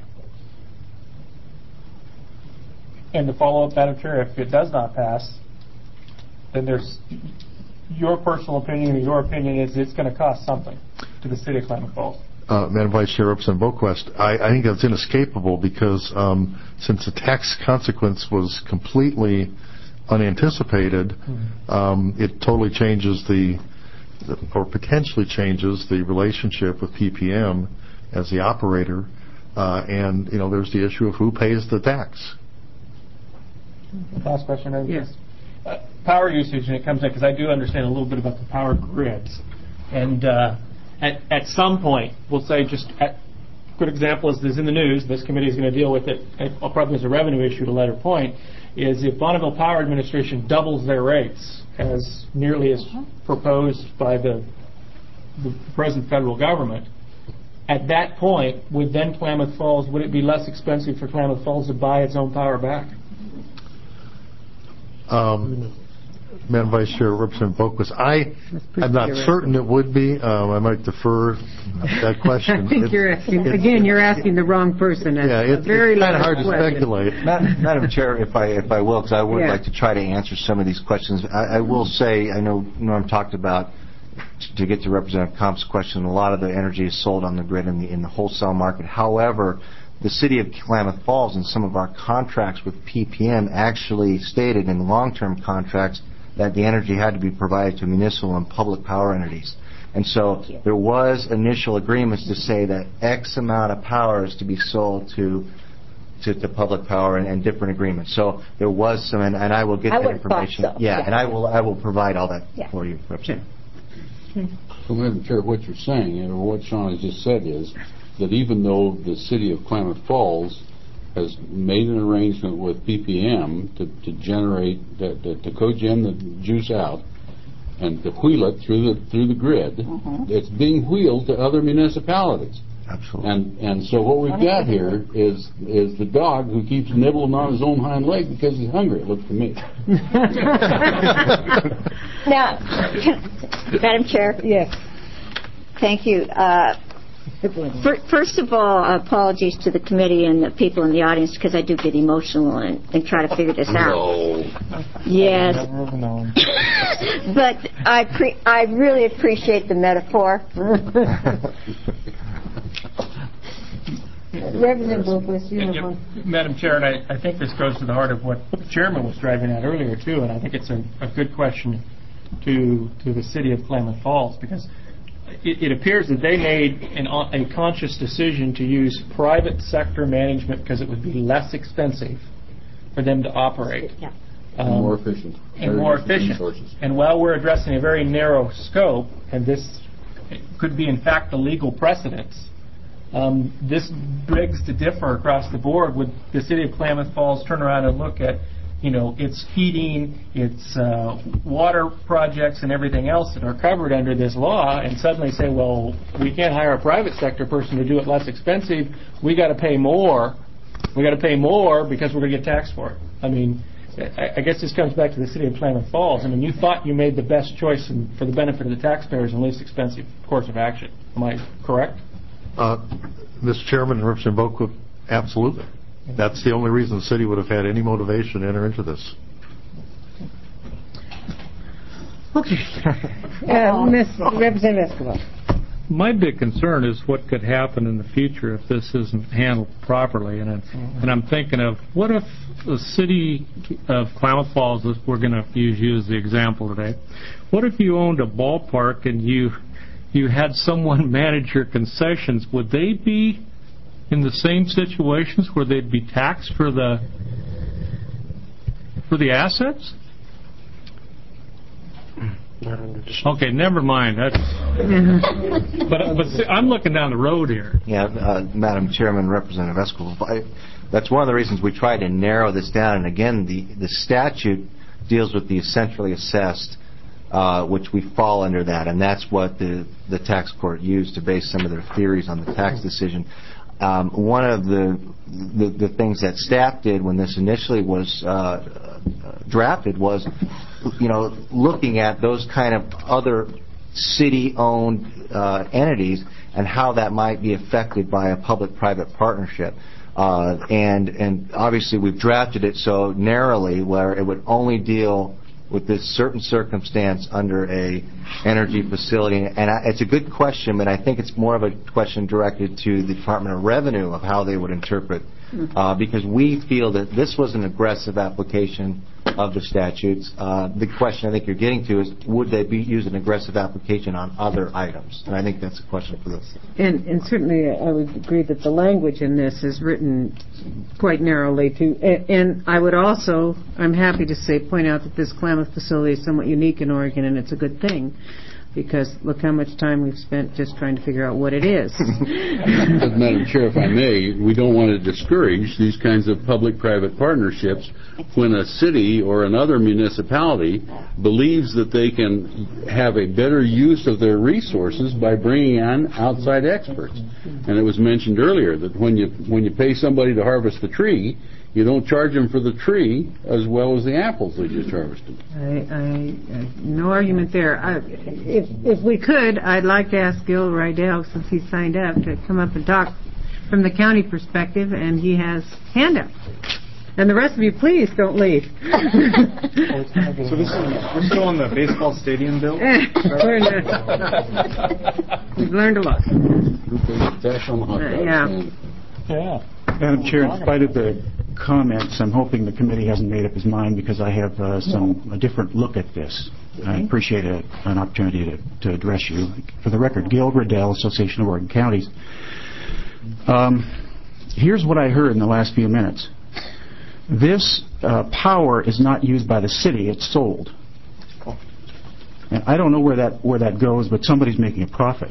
And to follow up, Madam Chair, if it does not pass, then there's your personal opinion, or your opinion is it's going to cost something to the city of Klamath Falls. Madam Vice Chair, Representative Boquist, I think that's inescapable because since the tax consequence was completely unanticipated, it totally changes or potentially changes the relationship with PPM as the operator, and there's the issue of who pays the tax. Last question, Madam Chair. Yes. Power usage, and it comes in because I do understand a little bit about the power grids, and at some point, we'll say a good example is in the news, this committee is going to deal with it, probably as a revenue issue at a later point, is if Bonneville Power Administration doubles their rates as nearly as proposed by the present federal government, at that point, would it be less expensive for Klamath Falls to buy its own power back? Madam Vice Chair, Representative Boquist, I'm not certain it would be. I might defer that question. I think you're asking the wrong person. It's kind of hard to speculate. Madam Chair, if I will, because I would like to try to answer some of these questions. I will say, I know Norm talked about, to get to Representative Comp's question, a lot of the energy is sold on the grid in the wholesale market. However, the city of Klamath Falls and some of our contracts with PPM actually stated in long-term contracts that the energy had to be provided to municipal and public power entities. And so there was initial agreements to say that X amount of power is to be sold to public power and different agreements. So there was some, and I will get that information. And I will provide all that for you, Representative. So, Madam Chair, what you're saying, or what Sean has just said, is that even though the city of Klamath Falls has made an arrangement with PPM to generate, to cogen the juice out and to wheel it through the grid, it's being wheeled to other municipalities. Absolutely. And so what we've got here is the dog who keeps nibbling on his own hind leg because he's hungry, it looks to me. Now, Madam Chair. Yes. Thank you. First of all, apologies to the committee and the people in the audience because I do get emotional and try to figure this out. No. Yes. But I really appreciate the metaphor. Representative Blomquist, you have one. Madam Chair, and I think this goes to the heart of what the chairman was driving at earlier, too, and I think it's a good question to the city of Klamath Falls, because it appears that they made a conscious decision to use private sector management because it would be less expensive for them to operate. Yeah. More efficient. And while we're addressing a very narrow scope, and this could be in fact the legal precedence, this begs to differ across the board. Would the city of Klamath Falls turn around and look at its heating, its water projects, and everything else that are covered under this law, and suddenly say, well, we can't hire a private sector person to do it less expensive. We got to pay more. We got to pay more because we're going to get taxed for it. I mean, I guess this comes back to the city of Klamath Falls. I mean, you thought you made the best choice for the benefit of the taxpayers and least expensive course of action. Am I correct? Mr. Chairman and Representative Blomquist, absolutely. That's the only reason the city would have had any motivation to enter into this. Okay. Representative Escobar. My big concern is what could happen in the future if this isn't handled properly. And I'm thinking of, what if the city of Klamath Falls, we're going to use you as the example today, what if you owned a ballpark and you had someone manage your concessions? Would they be in the same situations where they'd be taxed for the assets? Okay, never mind. But see, I'm looking down the road here. Yeah, Madam Chairman, Representative Escobar, that's one of the reasons we try to narrow this down. And again, the statute deals with the essentially assessed, which we fall under that, and that's what the tax court used to base some of their theories on the tax decision. One of the things that staff did when this initially was drafted was, looking at those kind of other city-owned entities and how that might be affected by a public-private partnership. And obviously we've drafted it so narrowly where it would only deal with this certain circumstance under a energy facility. And it's a good question, but I think it's more of a question directed to the Department of Revenue of how they would interpret, because we feel that this was an aggressive application of the statutes. The question I think you're getting to is, would they use an aggressive application on other items? And I think that's a question for this. And certainly I would agree that the language in this is written quite narrowly too. And I would also, I'm happy to point out that this Klamath facility is somewhat unique in Oregon, and it's a good thing, because look how much time we've spent just trying to figure out what it is. Madam Chair, if I may, we don't want to discourage these kinds of public-private partnerships when a city or another municipality believes that they can have a better use of their resources by bringing on outside experts. And it was mentioned earlier that when you pay somebody to harvest the tree, you don't charge them for the tree as well as the apples they just harvested. No argument there. If we could, I'd like to ask Gil Rydell, since he signed up, to come up and talk from the county perspective, and he has handout. And the rest of you, please don't leave. So we're still on the baseball stadium bill? We've learned a lot. Yeah. Madam Chair, in spite of the comments, I'm hoping the committee hasn't made up his mind, because I have a different look at this. I appreciate an opportunity to address you. For the record, Gil Riddell, Association of Oregon Counties. Here's what I heard in the last few minutes. This power is not used by the city, it's sold. And I don't know where that goes, but somebody's making a profit.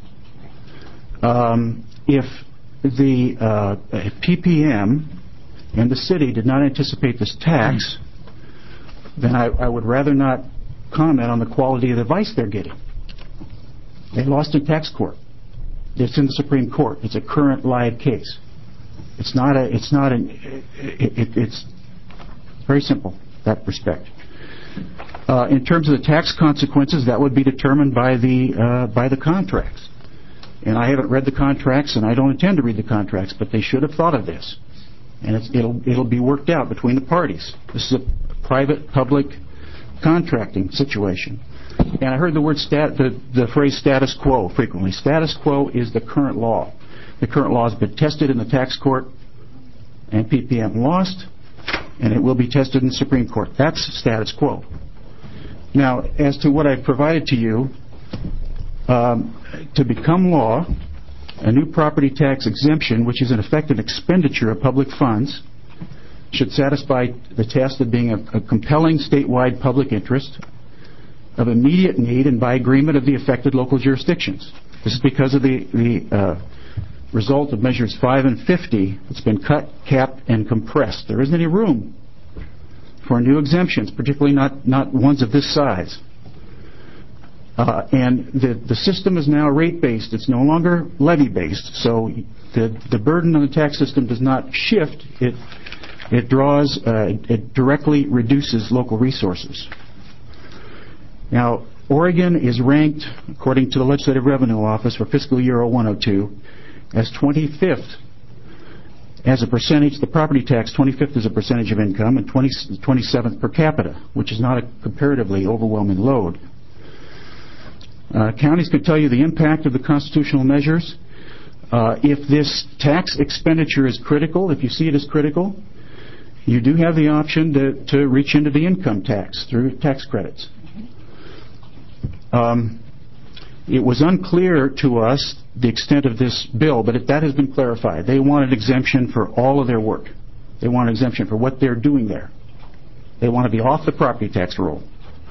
If the PPM and the city did not anticipate this tax, then I would rather not comment on the quality of the advice they're getting. They lost in tax court. It's in the Supreme Court. It's a current live case. It's very simple, that respect. In terms of the tax consequences, that would be determined by the contracts. And I haven't read the contracts, and I don't intend to read the contracts, but they should have thought of this. And it'll be worked out between the parties. This is a private-public contracting situation. And I heard the word the phrase status quo frequently. Status quo is the current law. The current law has been tested in the tax court, and PPM lost, and it will be tested in the Supreme Court. That's status quo. Now, as to what I've provided to you, to become law, a new property tax exemption, which is in effect an expenditure of public funds, should satisfy the test of being a compelling statewide public interest, of immediate need, and by agreement of the affected local jurisdictions. This is because of the result of Measures 5 and 50. It's been cut, capped, and compressed. There isn't any room for new exemptions, particularly not ones of this size. And the system is now rate-based. It's no longer levy-based. So the burden on the tax system does not shift. It directly reduces local resources. Now, Oregon is ranked, according to the Legislative Revenue Office for fiscal year 01-02, as 25th as a percentage, the property tax, 25th as a percentage of income, and 27th per capita, which is not a comparatively overwhelming load. Counties can tell you the impact of the constitutional measures. If this tax expenditure is critical, if you see it as critical, you do have the option to reach into the income tax through tax credits. It was unclear to us the extent of this bill, but that has been clarified. They want an exemption for all of their work. They want an exemption for what they're doing there. They want to be off the property tax roll.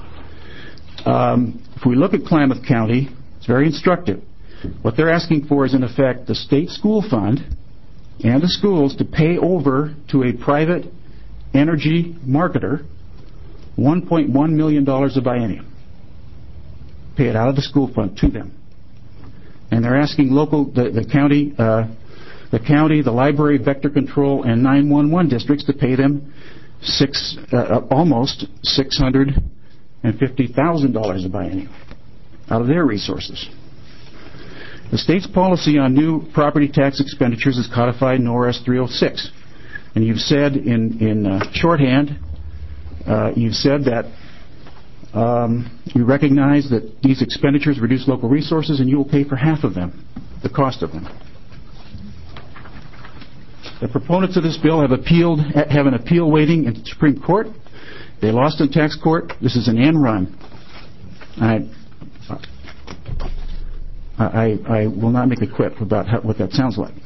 If we look at Klamath County, it's very instructive. What they're asking for is, in effect, the state school fund and the schools to pay over to a private energy marketer $1.1 million a biennium. Pay it out of the school fund to them. And they're asking the county, the library, vector control, and 911 districts to pay them almost $650,000 a biennium out of their resources. The state's policy on new property tax expenditures is codified in ORS 306. And you've said in shorthand, you've said that you recognize that these expenditures reduce local resources and you will pay for half of them, the cost of them. The proponents of this bill have an appeal waiting in the Supreme Court. They lost in tax court. This is an end run. I will not make a quip about what that sounds like.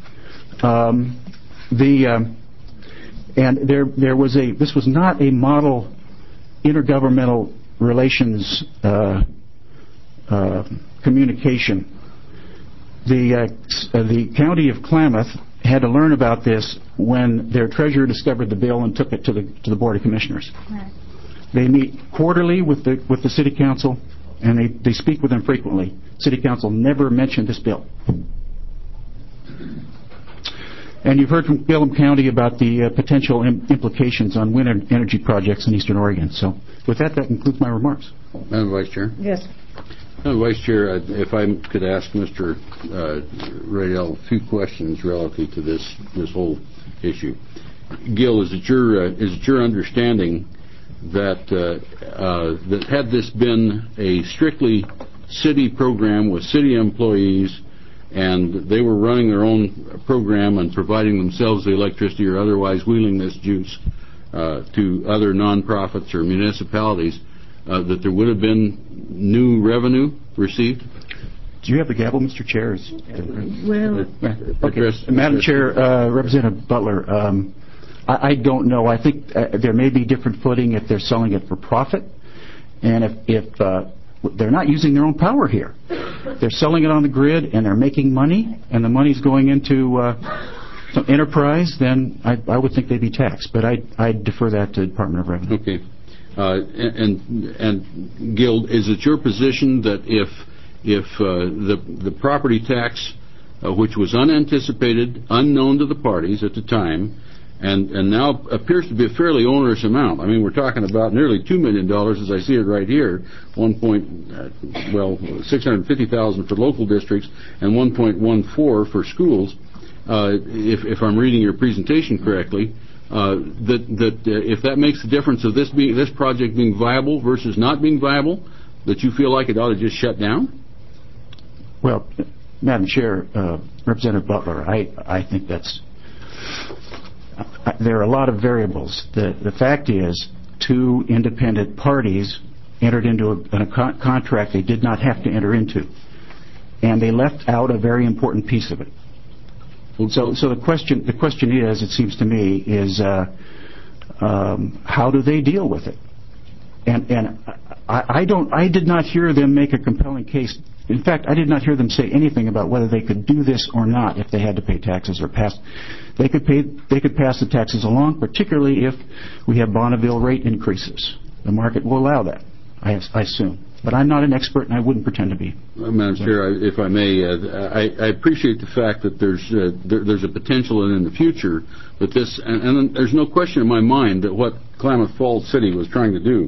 This was not a model intergovernmental relations communication. The county of Klamath had to learn about this when their treasurer discovered the bill and took it to the Board of Commissioners. Right. They meet quarterly with the City Council, and they speak with them frequently. City Council never mentioned this bill. And you've heard from Gillum County about the potential implications on wind energy projects in Eastern Oregon. So with that concludes my remarks. Madam Vice Chair. Yes. Madam Vice Chair, if I could ask Mr. Radel a few questions relative to this whole issue. Gil, is it your understanding that had this been a strictly city program with city employees and they were running their own program and providing themselves the electricity or otherwise wheeling this juice to other nonprofits or municipalities, that there would have been new revenue received? Do you have the gavel, Mr. Chair? Well, okay. Madam Chair, Representative Butler, I don't know. I think there may be different footing if they're selling it for profit, and if they're not using their own power here. They're selling it on the grid, and they're making money, and the money's going into some enterprise, then I would think they'd be taxed. But I'd defer that to the Department of Revenue. Okay. And Gil, is it your position that if the property tax, which was unanticipated, unknown to the parties at the time, and now appears to be a fairly onerous amount. I mean, we're talking about nearly $2 million, as I see it right here, $650,000 for local districts and $1.14 for schools. If I'm reading your presentation correctly, if that makes the difference of this project being viable versus not being viable, that you feel like it ought to just shut down? Well, Madam Chair, Representative Butler, I think there are a lot of variables. The fact is, two independent parties entered into a contract they did not have to enter into, and they left out a very important piece of it. So the question is, it seems to me, is how do they deal with it? And I did not hear them make a compelling case. In fact, I did not hear them say anything about whether they could do this or not if they had to pay taxes or pass. They could pass the taxes along, particularly if we have Bonneville rate increases. The market will allow that, I assume. But I'm not an expert, and I wouldn't pretend to be. Madam Chair, if I may, I appreciate the fact that there's a potential in the future that this, and there's no question in my mind that what Klamath Falls City was trying to do,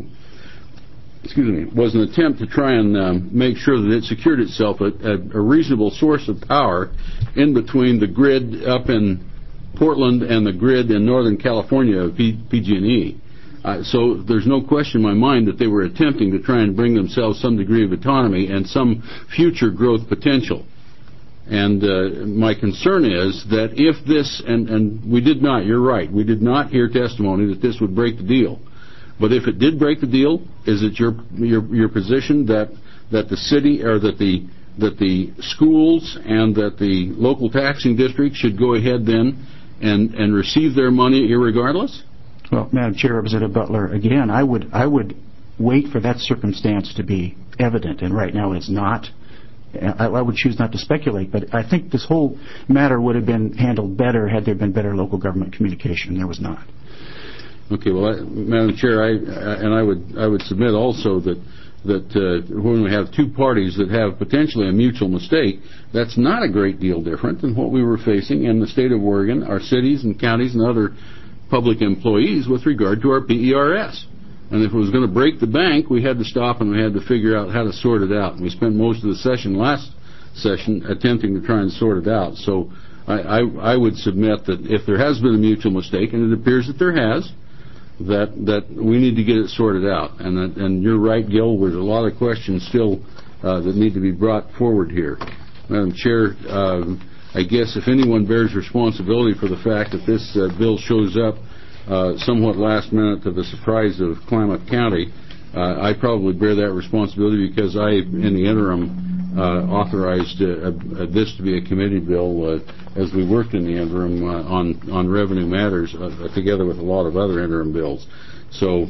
was an attempt to try and make sure that it secured itself a reasonable source of power in between the grid up in Portland and the grid in Northern California of PG&E. So there's no question in my mind that they were attempting to try and bring themselves some degree of autonomy and some future growth potential. And my concern is that if this, and we did not, you're right, we did not hear testimony that this would break the deal. But if it did break the deal, is it your position that the city or that the schools and that the local taxing district should go ahead then and receive their money irregardless? Well, Madam Chair, Representative Butler, again, I would wait for that circumstance to be evident, and right now it's not. I would choose not to speculate, but I think this whole matter would have been handled better had there been better local government communication. There was not. Okay, well, Madam Chair, I would submit also that when we have two parties that have potentially a mutual mistake, that's not a great deal different than what we were facing in the state of Oregon, our cities and counties and other public employees with regard to our PERS. And if it was going to break the bank, we had to stop and we had to figure out how to sort it out. And we spent most of the last session attempting to try and sort it out. So I would submit that if there has been a mutual mistake, and it appears that there has, that we need to get it sorted out. And you're right, Gil, there's a lot of questions still that need to be brought forward here. Madam Chair, I guess if anyone bears responsibility for the fact that this bill shows up somewhat last minute to the surprise of Klamath County, I probably bear that responsibility because I, in the interim, authorized this to be a committee bill as we worked in the interim on revenue matters together with a lot of other interim bills. So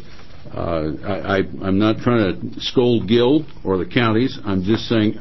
I'm not trying to scold Gil or the counties. I'm just saying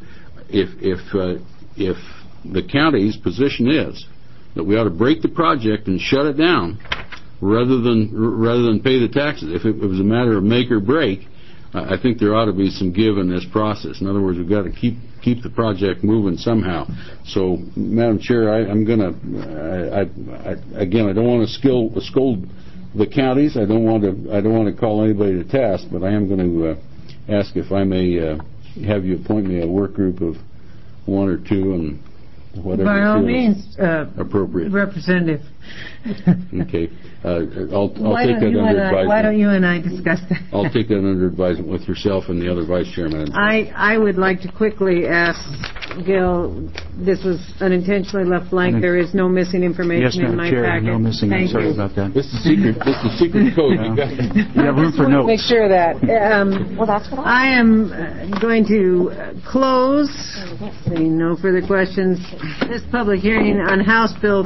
if the county's position is that we ought to break the project and shut it down rather than pay the taxes. If it was a matter of make or break, I think there ought to be some give in this process. In other words, we've got to keep the project moving somehow. So, Madam Chair, I'm going to again, I don't want to scold the counties. I don't want to call anybody to task, but I am going to ask if I may have you appoint me a work group of one or two and whatever. By all means, appropriate. Representative. Okay. I'll take that under advisement. Why don't you and I discuss that? I'll take that under advisement with yourself and the other vice chairman. I would like to quickly ask Gil, this was unintentionally left blank. There is no missing information in my packet. No missing. Thank Sorry you. about that. This is secret code. You have room for notes. Make sure of that. Well, that's what I am going to close, seeing no further questions, this public hearing on House Bill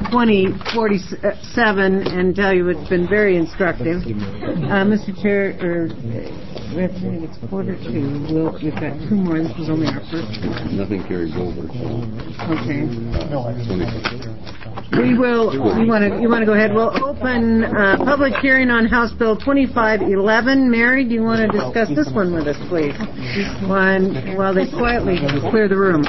2047 and tell you it's been very instructive. Mr. Chair, Representative, it's 1:45. We've got two more. This was only our first one. Nothing carries over. Okay. We will. You want to go ahead? We'll open public hearing on House Bill 2511. Mary, do you want to discuss this one with us, please? While they quietly clear the room.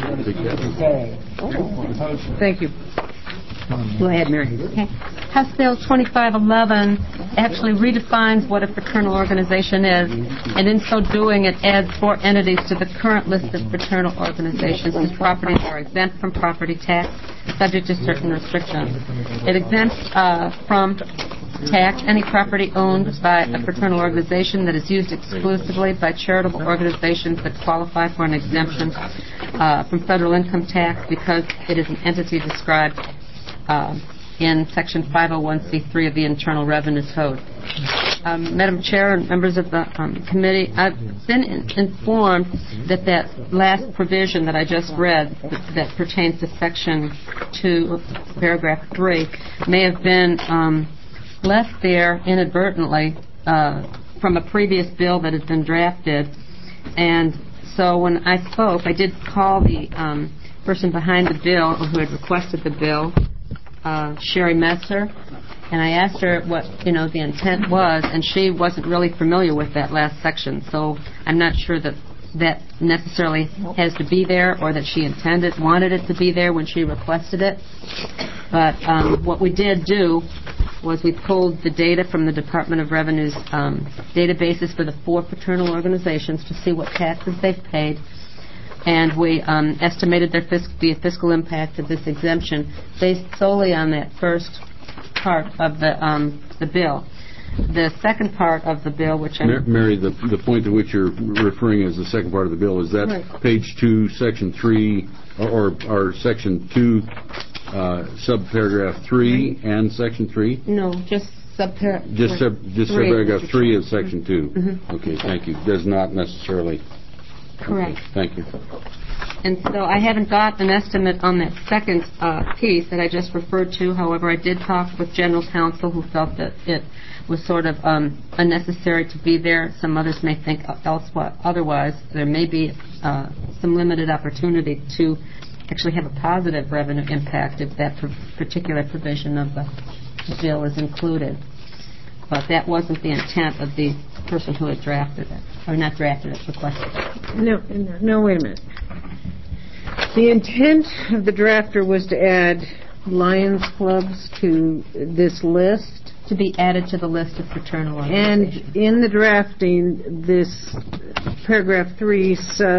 Thank you. Go ahead, Mary. Okay. House Bill 2511 actually redefines what a fraternal organization is, and in so doing, it adds 4 entities to the current list of fraternal organizations whose properties are exempt from property tax, subject to certain restrictions. It exempts from tax any property owned by a fraternal organization that is used exclusively by charitable organizations that qualify for an exemption from federal income tax because it is an entity described in Section 501c3 of the Internal Revenue Code. Madam Chair and members of the committee, I've been informed that that last provision that I just read that pertains to Section 2, Paragraph 3, may have been left there inadvertently from a previous bill that had been drafted. And so when I spoke, I did call the person behind the bill who had requested the bill, Sherry Messer, and I asked her what the intent was, and she wasn't really familiar with that last section. So I'm not sure that that necessarily has to be there, or that she wanted it to be there when she requested it. But what we did do was we pulled the data from the Department of Revenue's databases for the 4 fraternal organizations to see what taxes they've paid. And we estimated the fiscal impact of this exemption based solely on that first part of the bill. The second part of the bill, which Mary, the point to which you're referring as the second part of the bill, is that right. Page 2, Section 3, or Section 2, subparagraph 3 and Section 3? No, just subparagraph 3. Just subparagraph 3 of Section 2. Mm-hmm. Okay, thank you. Does not necessarily... Correct. Okay, thank you. And so I haven't got an estimate on that second piece that I just referred to. However, I did talk with General Counsel, who felt that it was sort of unnecessary to be there. Some others may think otherwise. There may be some limited opportunity to actually have a positive revenue impact if that particular provision of the bill is included. But that wasn't the intent of the person who had drafted it, or not drafted it, requested it. No, wait a minute. The intent of the drafter was to add Lions clubs to this list. To be added to the list of fraternal organizations. And in the drafting, this paragraph 3,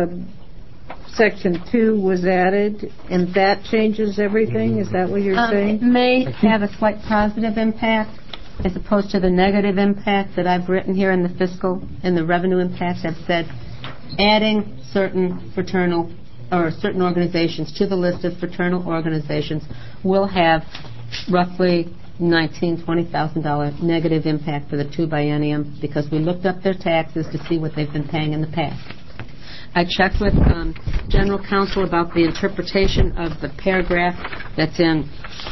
section 2 was added, and that changes everything? Is that what you're saying? It may have a slight positive impact, as opposed to the negative impact that I've written here in the revenue impacts. I've said adding certain fraternal or certain organizations to the list of fraternal organizations will have roughly $19,000-$20,000 negative impact for the 2 biennium, because we looked up their taxes to see what they've been paying in the past. I checked with General Counsel about the interpretation of the paragraph that's in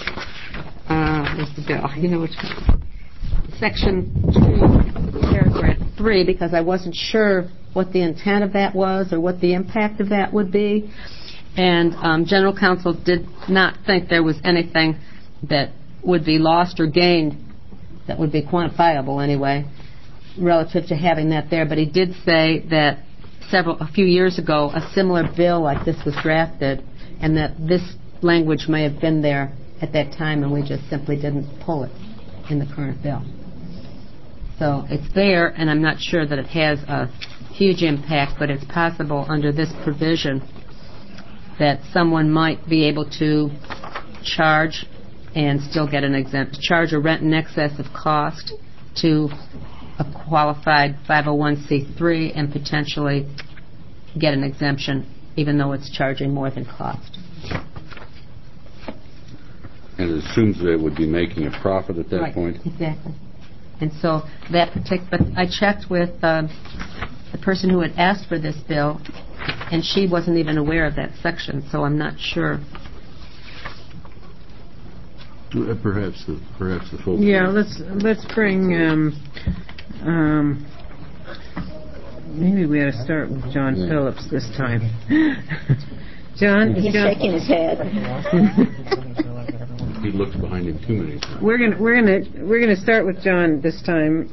where's the bill? You know which one? Section 2, paragraph 3, because I wasn't sure what the intent of that was or what the impact of that would be. And General Counsel did not think there was anything that would be lost or gained that would be quantifiable anyway, relative to having that there. But he did say that a few years ago, a similar bill like this was drafted, and that this language may have been there at that time, and we just simply didn't pull it in the current bill. So it's there, and I'm not sure that it has a huge impact, but it's possible under this provision that someone might be able to charge and still get an charge a rent in excess of cost to a qualified 501c3 and potentially get an exemption, even though it's charging more than cost. And it assumes that it would be making a profit at that point? Exactly. And so that but I checked with the person who had asked for this bill, and she wasn't even aware of that section, so I'm not sure. Perhaps the folks. Yeah, let's bring. Maybe we ought to start with John Phillips this time. John, he's shaking his head. He looks behind him too many times. We're gonna start with John this time.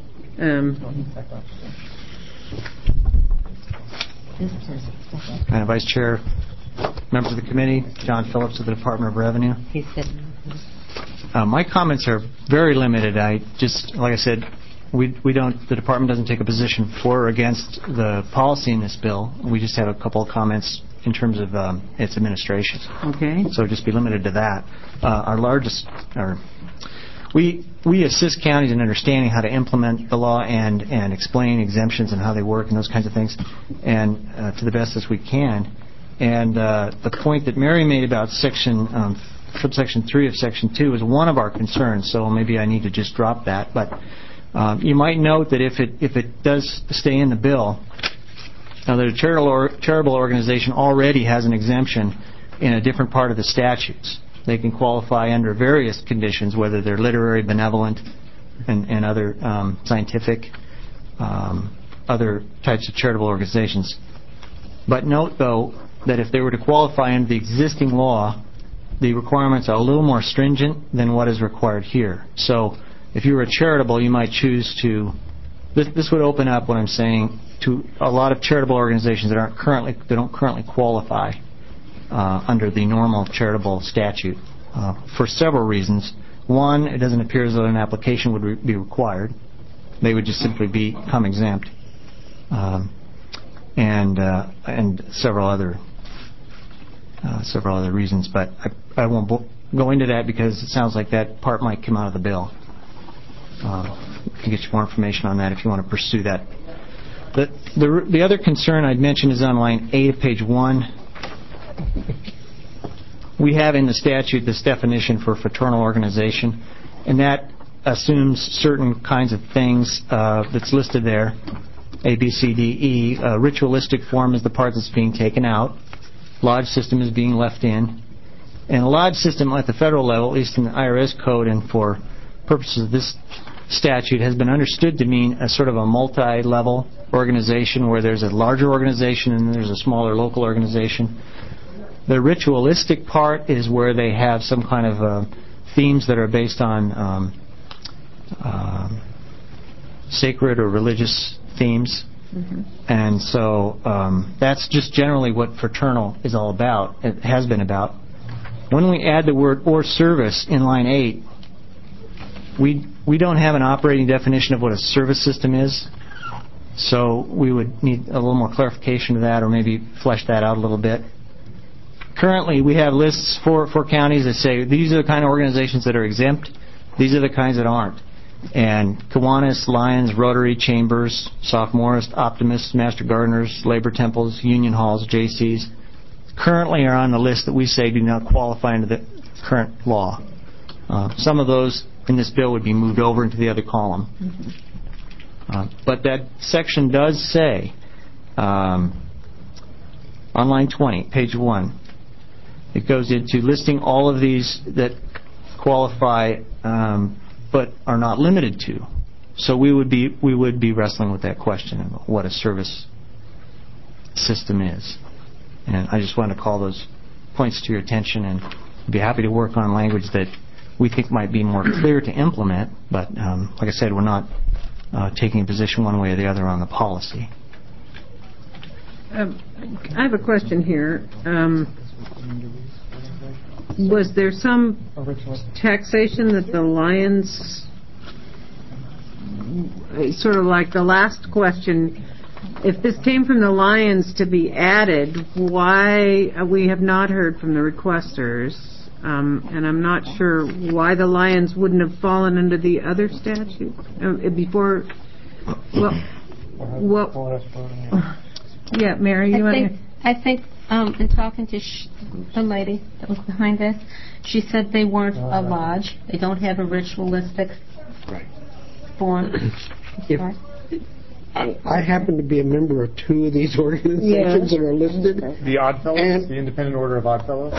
Vice Chair, members of the committee, John Phillips of the Department of Revenue. He's sitting. My comments are very limited. Like I said, the department doesn't take a position for or against the policy in this bill. We just have a couple of comments in terms of its administration. Okay. So just be limited to that. we assist counties in understanding how to implement the law and explain exemptions and how they work and those kinds of things, and to the best as we can. And the point that Mary made about subsection 3 of Section 2 is one of our concerns, so maybe I need to just drop that. But you might note that if it does stay in the bill, that a charitable organization already has an exemption in a different part of the statutes. They can qualify under various conditions, whether they're literary, benevolent, and other scientific, other types of charitable organizations. But note, though, that if they were to qualify under the existing law, the requirements are a little more stringent than what is required here. So if you were a charitable, you might choose to... This would open up what I'm saying to a lot of charitable organizations that don't currently qualify under the normal charitable statute for several reasons. One, it doesn't appear as though an application would be required. They would just simply become exempt, and several other reasons. But I won't go into that because it sounds like that part might come out of the bill. I can get you more information on that if you want to pursue that. The other concern I'd mention is on line 8 of page 1. We have in the statute this definition for fraternal organization, and that assumes certain kinds of things that's listed there, A, B, C, D, E. Ritualistic form is the part that's being taken out. Lodge system is being left in. And a lodge system at the federal level, at least in the IRS code and for purposes of this statute, has been understood to mean a sort of a multi-level organization where there's a larger organization and there's a smaller local organization. The ritualistic part is where they have some kind of themes that are based on sacred or religious themes. Mm-hmm. And so that's just generally what fraternal is all about. It has been about. When we add the word or service in line 8, we don't have an operating definition of what a service system is. So we would need a little more clarification of that, or maybe flesh that out a little bit. Currently, we have lists for counties that say these are the kind of organizations that are exempt, these are the kinds that aren't. And Kiwanis, Lions, Rotary, Chambers, Sophomorists, Optimists, Master Gardeners, Labor Temples, Union Halls, JCs, currently are on the list that we say do not qualify under the current law. Some of those in this bill would be moved over into the other column. But that section does say, on line 20, page 1, it goes into listing all of these that qualify but are not limited to. So we would be wrestling with that question of what a service system is. And I just want to call those points to your attention, and be happy to work on language that we think might be more clear to implement. But like I said, we're not taking a position one way or the other on the policy. I have a question here. Was there some taxation that the Lions, sort of like the last question, if this came from the Lions to be added, why we have not heard from the requesters, and I'm not sure why the Lions wouldn't have fallen under the other statute before. Well, yeah, Mary, you want to? I think in talking to the lady that was behind this, she said they weren't a lodge. They don't have a ritualistic form. I happen to be a member of 2 of these organizations that are listed. The Oddfellows, the Independent Order of Oddfellows.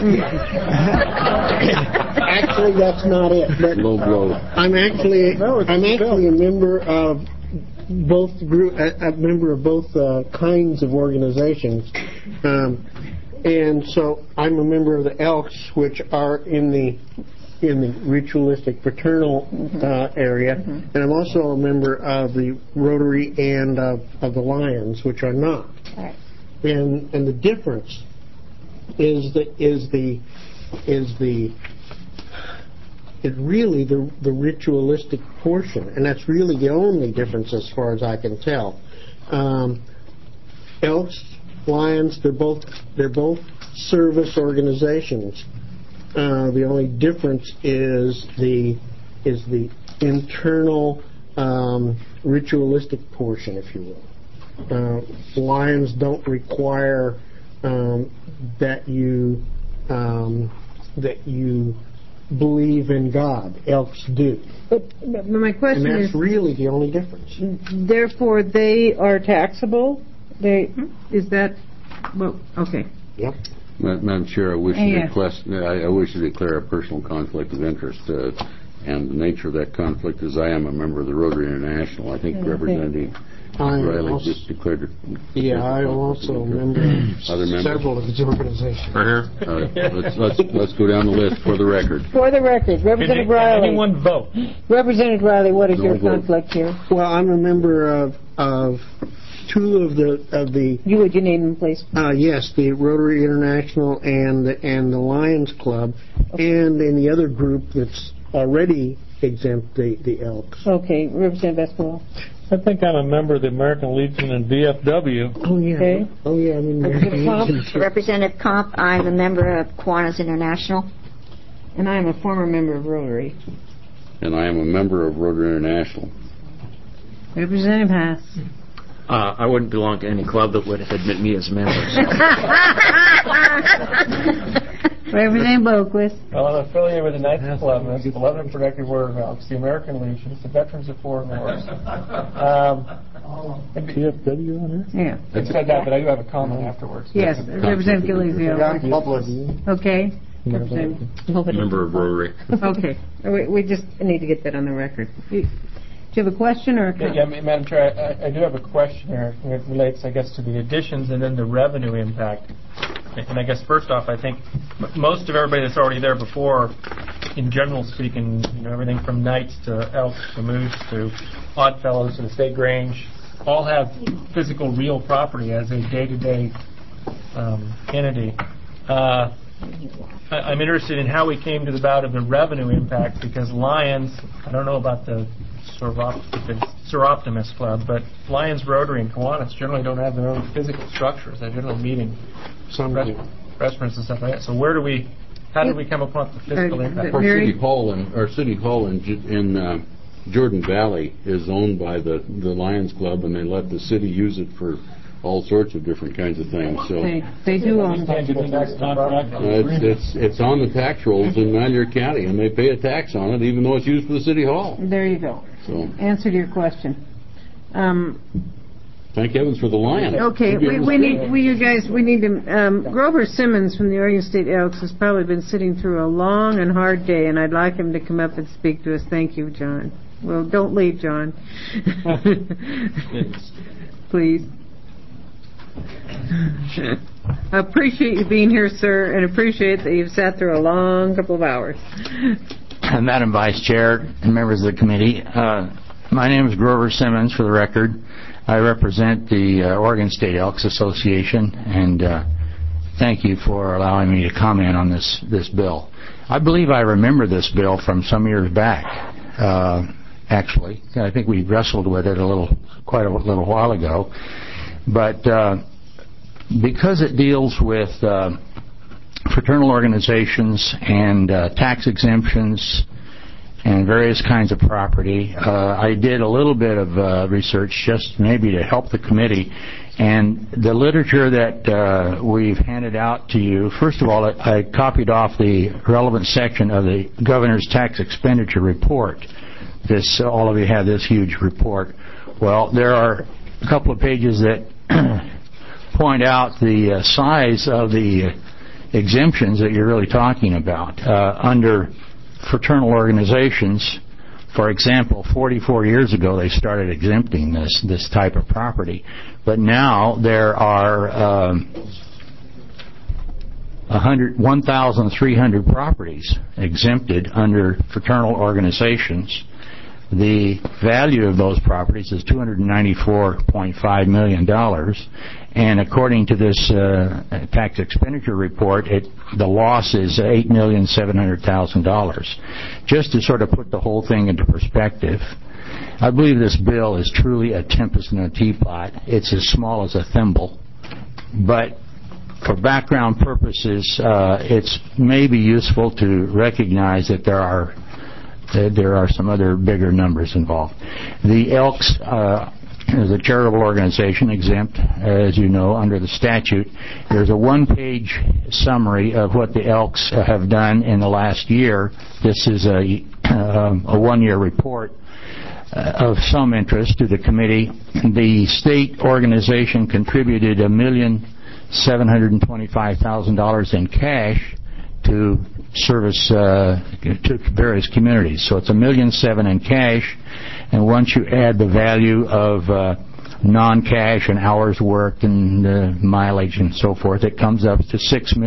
Actually, that's not it. But low blow. I'm actually a member of both kinds of organizations, and so I'm a member of the Elks, which are in the ritualistic fraternal area, and I'm also a member of the Rotary and of the Lions, which are not. Right. And the difference is really the ritualistic portion, and that's really the only difference as far as I can tell. Elks, Lions, they're both service organizations. The only difference is the the internal ritualistic portion, if you will. Lions don't require that you believe in God. Elks do. But my question and is... that's really the only difference. Therefore, they are taxable? Is that... Well, okay. Yep. Madam Chair, I wish to declare a personal conflict of interest, and the nature of that conflict is I am a member of the Rotary International. I think Representative Riley just declared it. Yeah, I am also a member of several of these organizations. Let's go down the list for the record. For the record, Representative Riley. Can anyone vote? Representative Riley, what is your conflict here? Well, I'm a member of two of the. Would you name them, please? Yes, the Rotary International and the Lions Club, and in the other group that's already exempt the Elks. Okay, Representative Espinal. I think I'm a member of the American Legion and VFW. Oh, yeah. Okay. Oh, yeah. I mean, Representative Comp, I'm a member of Kiwanis International. And I am a former member of Rotary. And I am a member of Rotary International. Representative Haas. I wouldn't belong to any club that would admit me as a member. Representative Boquist. Well, I'm affiliated with the Knights Club, and that's the Beloved and Protective Order of Elks, the American Legion, the Veterans of Foreign Wars. VFW on there? Yeah. I said that, but I do have a comment afterwards. Yes, Representative Gillespie. Okay. Member of Rotary. Okay. We just need to get that on the record. Do you have a question or a comment? Yeah, Madam Chair, I do have a question here. It relates, I guess, to the additions and then the revenue impact. And I guess first off, I think most of everybody that's already there before, in general speaking, everything from Knights to Elks to Moose to Oddfellows to the State Grange, all have physical real property as a day-to-day entity. I'm interested in how we came to the bout of the revenue impact, because Lions, I don't know about the Seroptimus Club, but Lions, Rotary, and Kiwanis generally don't have their own physical structures. They're generally meeting restaurants and stuff like that. So how did we come upon the physical impact? Our City Hall in Jordan Valley is owned by the Lions Club, and they let the city use it for all sorts of different kinds of things. So they do own it's on the tax rolls in Malheur County, and they pay a tax on it, even though it's used for the city hall. There you go. So answer to your question. Thank heavens for the Lions. Okay, we need to. Grover Simmons from the Oregon State Elks has probably been sitting through a long and hard day, and I'd like him to come up and speak to us. Thank you, John. Well, don't leave, John. Please. I appreciate you being here, sir, and appreciate that you've sat through a long couple of hours. Madam Vice Chair and members of the committee, my name is Grover Simmons, for the record. I represent the Oregon State Elks Association, and thank you for allowing me to comment on this bill. I believe I remember this bill from some years back, actually. I think we wrestled with it quite a little while ago. But because it deals with fraternal organizations and tax exemptions and various kinds of property, I did a little bit of research just maybe to help the committee. And the literature that we've handed out to you, first of all, I copied off the relevant section of the Governor's Tax Expenditure Report. All of you have this huge report. Well, there are a couple of pages that point out the size of the exemptions that you're really talking about. Under fraternal organizations, for example, 44 years ago they started exempting this type of property. But now there are 1,300 properties exempted under fraternal organizations. The value of those properties is $294.5 million, and according to this tax expenditure report, the loss is $8,700,000. Just to sort of put the whole thing into perspective, I believe this bill is truly a tempest in a teapot. It's as small as a thimble, but for background purposes, it's maybe useful to recognize that there are there are some other bigger numbers involved. The Elks is a charitable organization, exempt, as you know, under the statute. There's a one-page summary of what the Elks have done in the last year. This is a one-year report of some interest to the committee. The state organization contributed $1,725,000 in cash to service to various communities. So it's $1,700,000 in cash, and once you add the value of non-cash and hours worked and mileage and so forth, it comes up to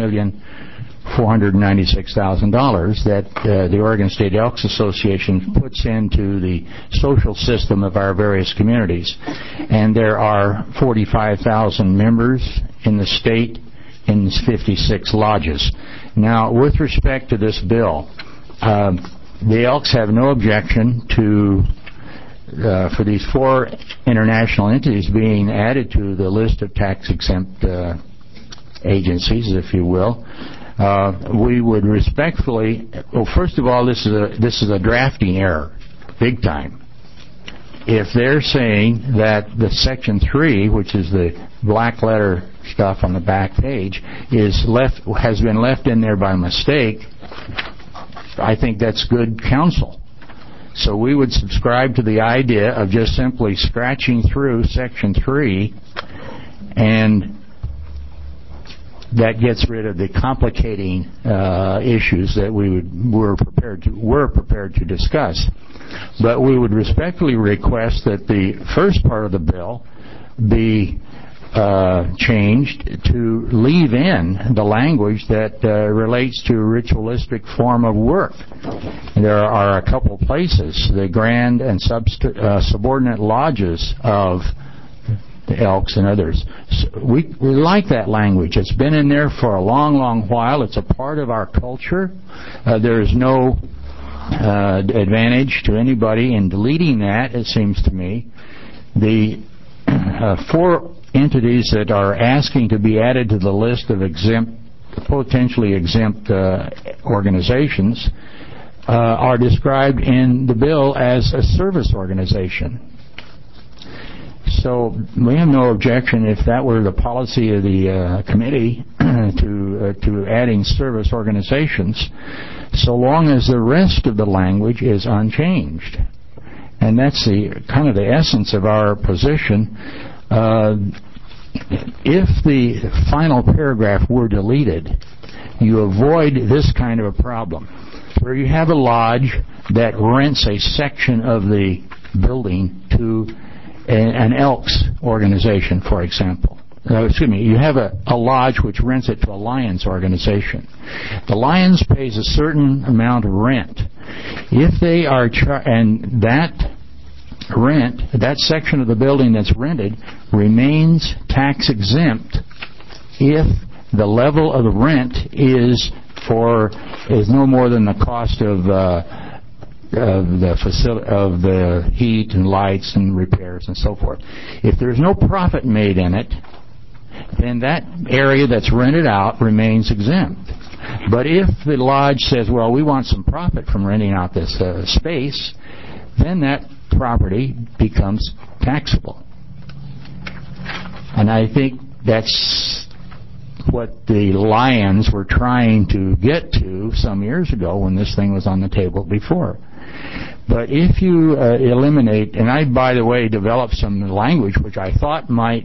$6,496,000 that the Oregon State Elks Association puts into the social system of our various communities. And there are 45,000 members in the state in 56 lodges. Now, with respect to this bill, the Elks have no objection to for these 4 international entities being added to the list of tax-exempt agencies, if you will. We would respectfully, well, first of all, this is a drafting error, big time. If they're saying that the Section 3, which is the black letter stuff on the back page, has been left in there by mistake, I think that's good counsel. So we would subscribe to the idea of just simply scratching through Section 3, and that gets rid of the complicating issues that we're prepared to discuss. But we would respectfully request that the first part of the bill be changed to leave in the language that relates to a ritualistic form of work. There are a couple places, the grand and subordinate lodges of the Elks and others. So we like that language. It's been in there for a long, long while. It's a part of our culture. There is no advantage to anybody in deleting that, it seems to me. The 4 entities that are asking to be added to the list of potentially exempt organizations are described in the bill as a service organization. So we have no objection if that were the policy of the committee to adding service organizations, so long as the rest of the language is unchanged. And that's the kind of the essence of our position. If the final paragraph were deleted, you avoid this kind of a problem, where you have a lodge that rents a section of the building to an Elks organization, for example. You have a lodge which rents it to a Lions organization. The Lions pays a certain amount of rent. If they are and that rent, that section of the building that's rented, remains tax exempt if the level of the rent is no more than the cost of the heat and lights and repairs and so forth. If there's no profit made in it, then that area that's rented out remains exempt. But if the lodge says, well, we want some profit from renting out this space, then that property becomes taxable. And I think that's what the Lions were trying to get to some years ago when this thing was on the table before. But if you eliminate, and I, by the way, developed some language which I thought might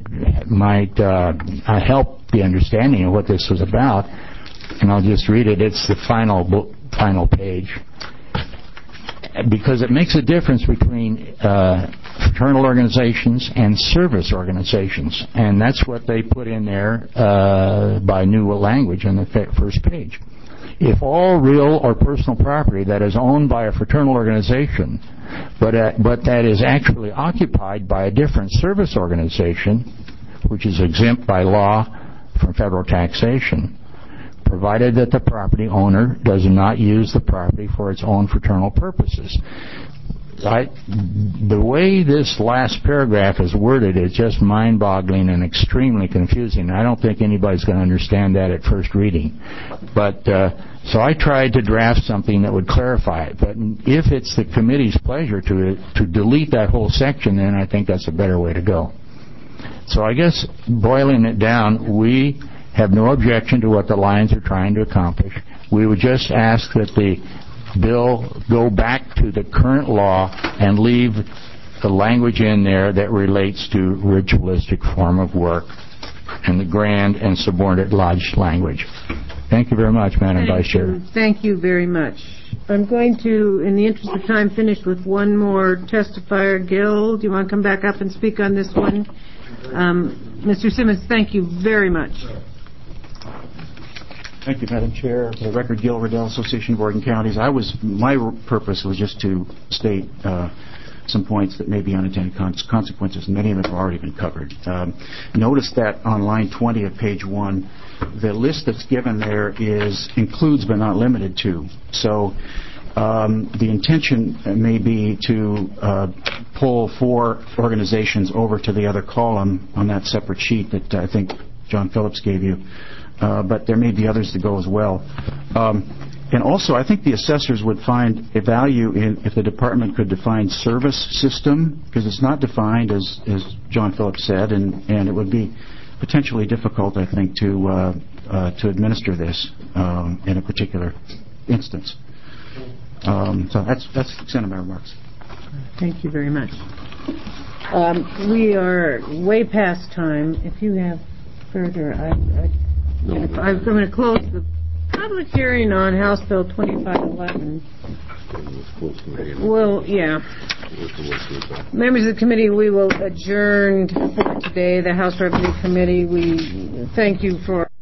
help the understanding of what this was about, and I'll just read it. It's the final page, because it makes a difference between fraternal organizations and service organizations, and that's what they put in there by new language on the first page. If all real or personal property that is owned by a fraternal organization, but that is actually occupied by a different service organization, which is exempt by law from federal taxation, provided that the property owner does not use the property for its own fraternal purposes. the way this last paragraph is worded is just mind-boggling and extremely confusing. I don't think anybody's going to understand that at first reading. But so I tried to draft something that would clarify it. But if it's the committee's pleasure to delete that whole section, then I think that's a better way to go. So I guess boiling it down, we have no objection to what the Lions are trying to accomplish. We would just ask that the bill go back to the current law and leave the language in there that relates to ritualistic form of work and the grand and subordinate lodge language. Thank you very much, Madam Vice Chair. Thank you very much. I'm going to, in the interest of time, finish with one more testifier. Gil, do you want to come back up and speak on this one? Mr. Simmons, thank you very much. Thank you, Madam Chair. For the record, Gil Riddell, Association of Oregon Counties. My purpose was just to state some points that may be unintended consequences, and many of them have already been covered. Notice that on line 20 of page 1, the list that's given there includes but not limited to. So the intention may be to pull 4 organizations over to the other column on that separate sheet that I think John Phillips gave you. But there may be others to go as well. And also, I think the assessors would find a value in if the department could define service system, because it's not defined, as John Phillips said, and it would be potentially difficult, I think, to administer this in a particular instance. So that's the extent of my remarks. Thank you very much. We are way past time. If you have further, I'm going to close the public hearing on House Bill 2511. Well, yeah. Members of the committee, we will adjourn for today. The House Revenue Committee, we thank you for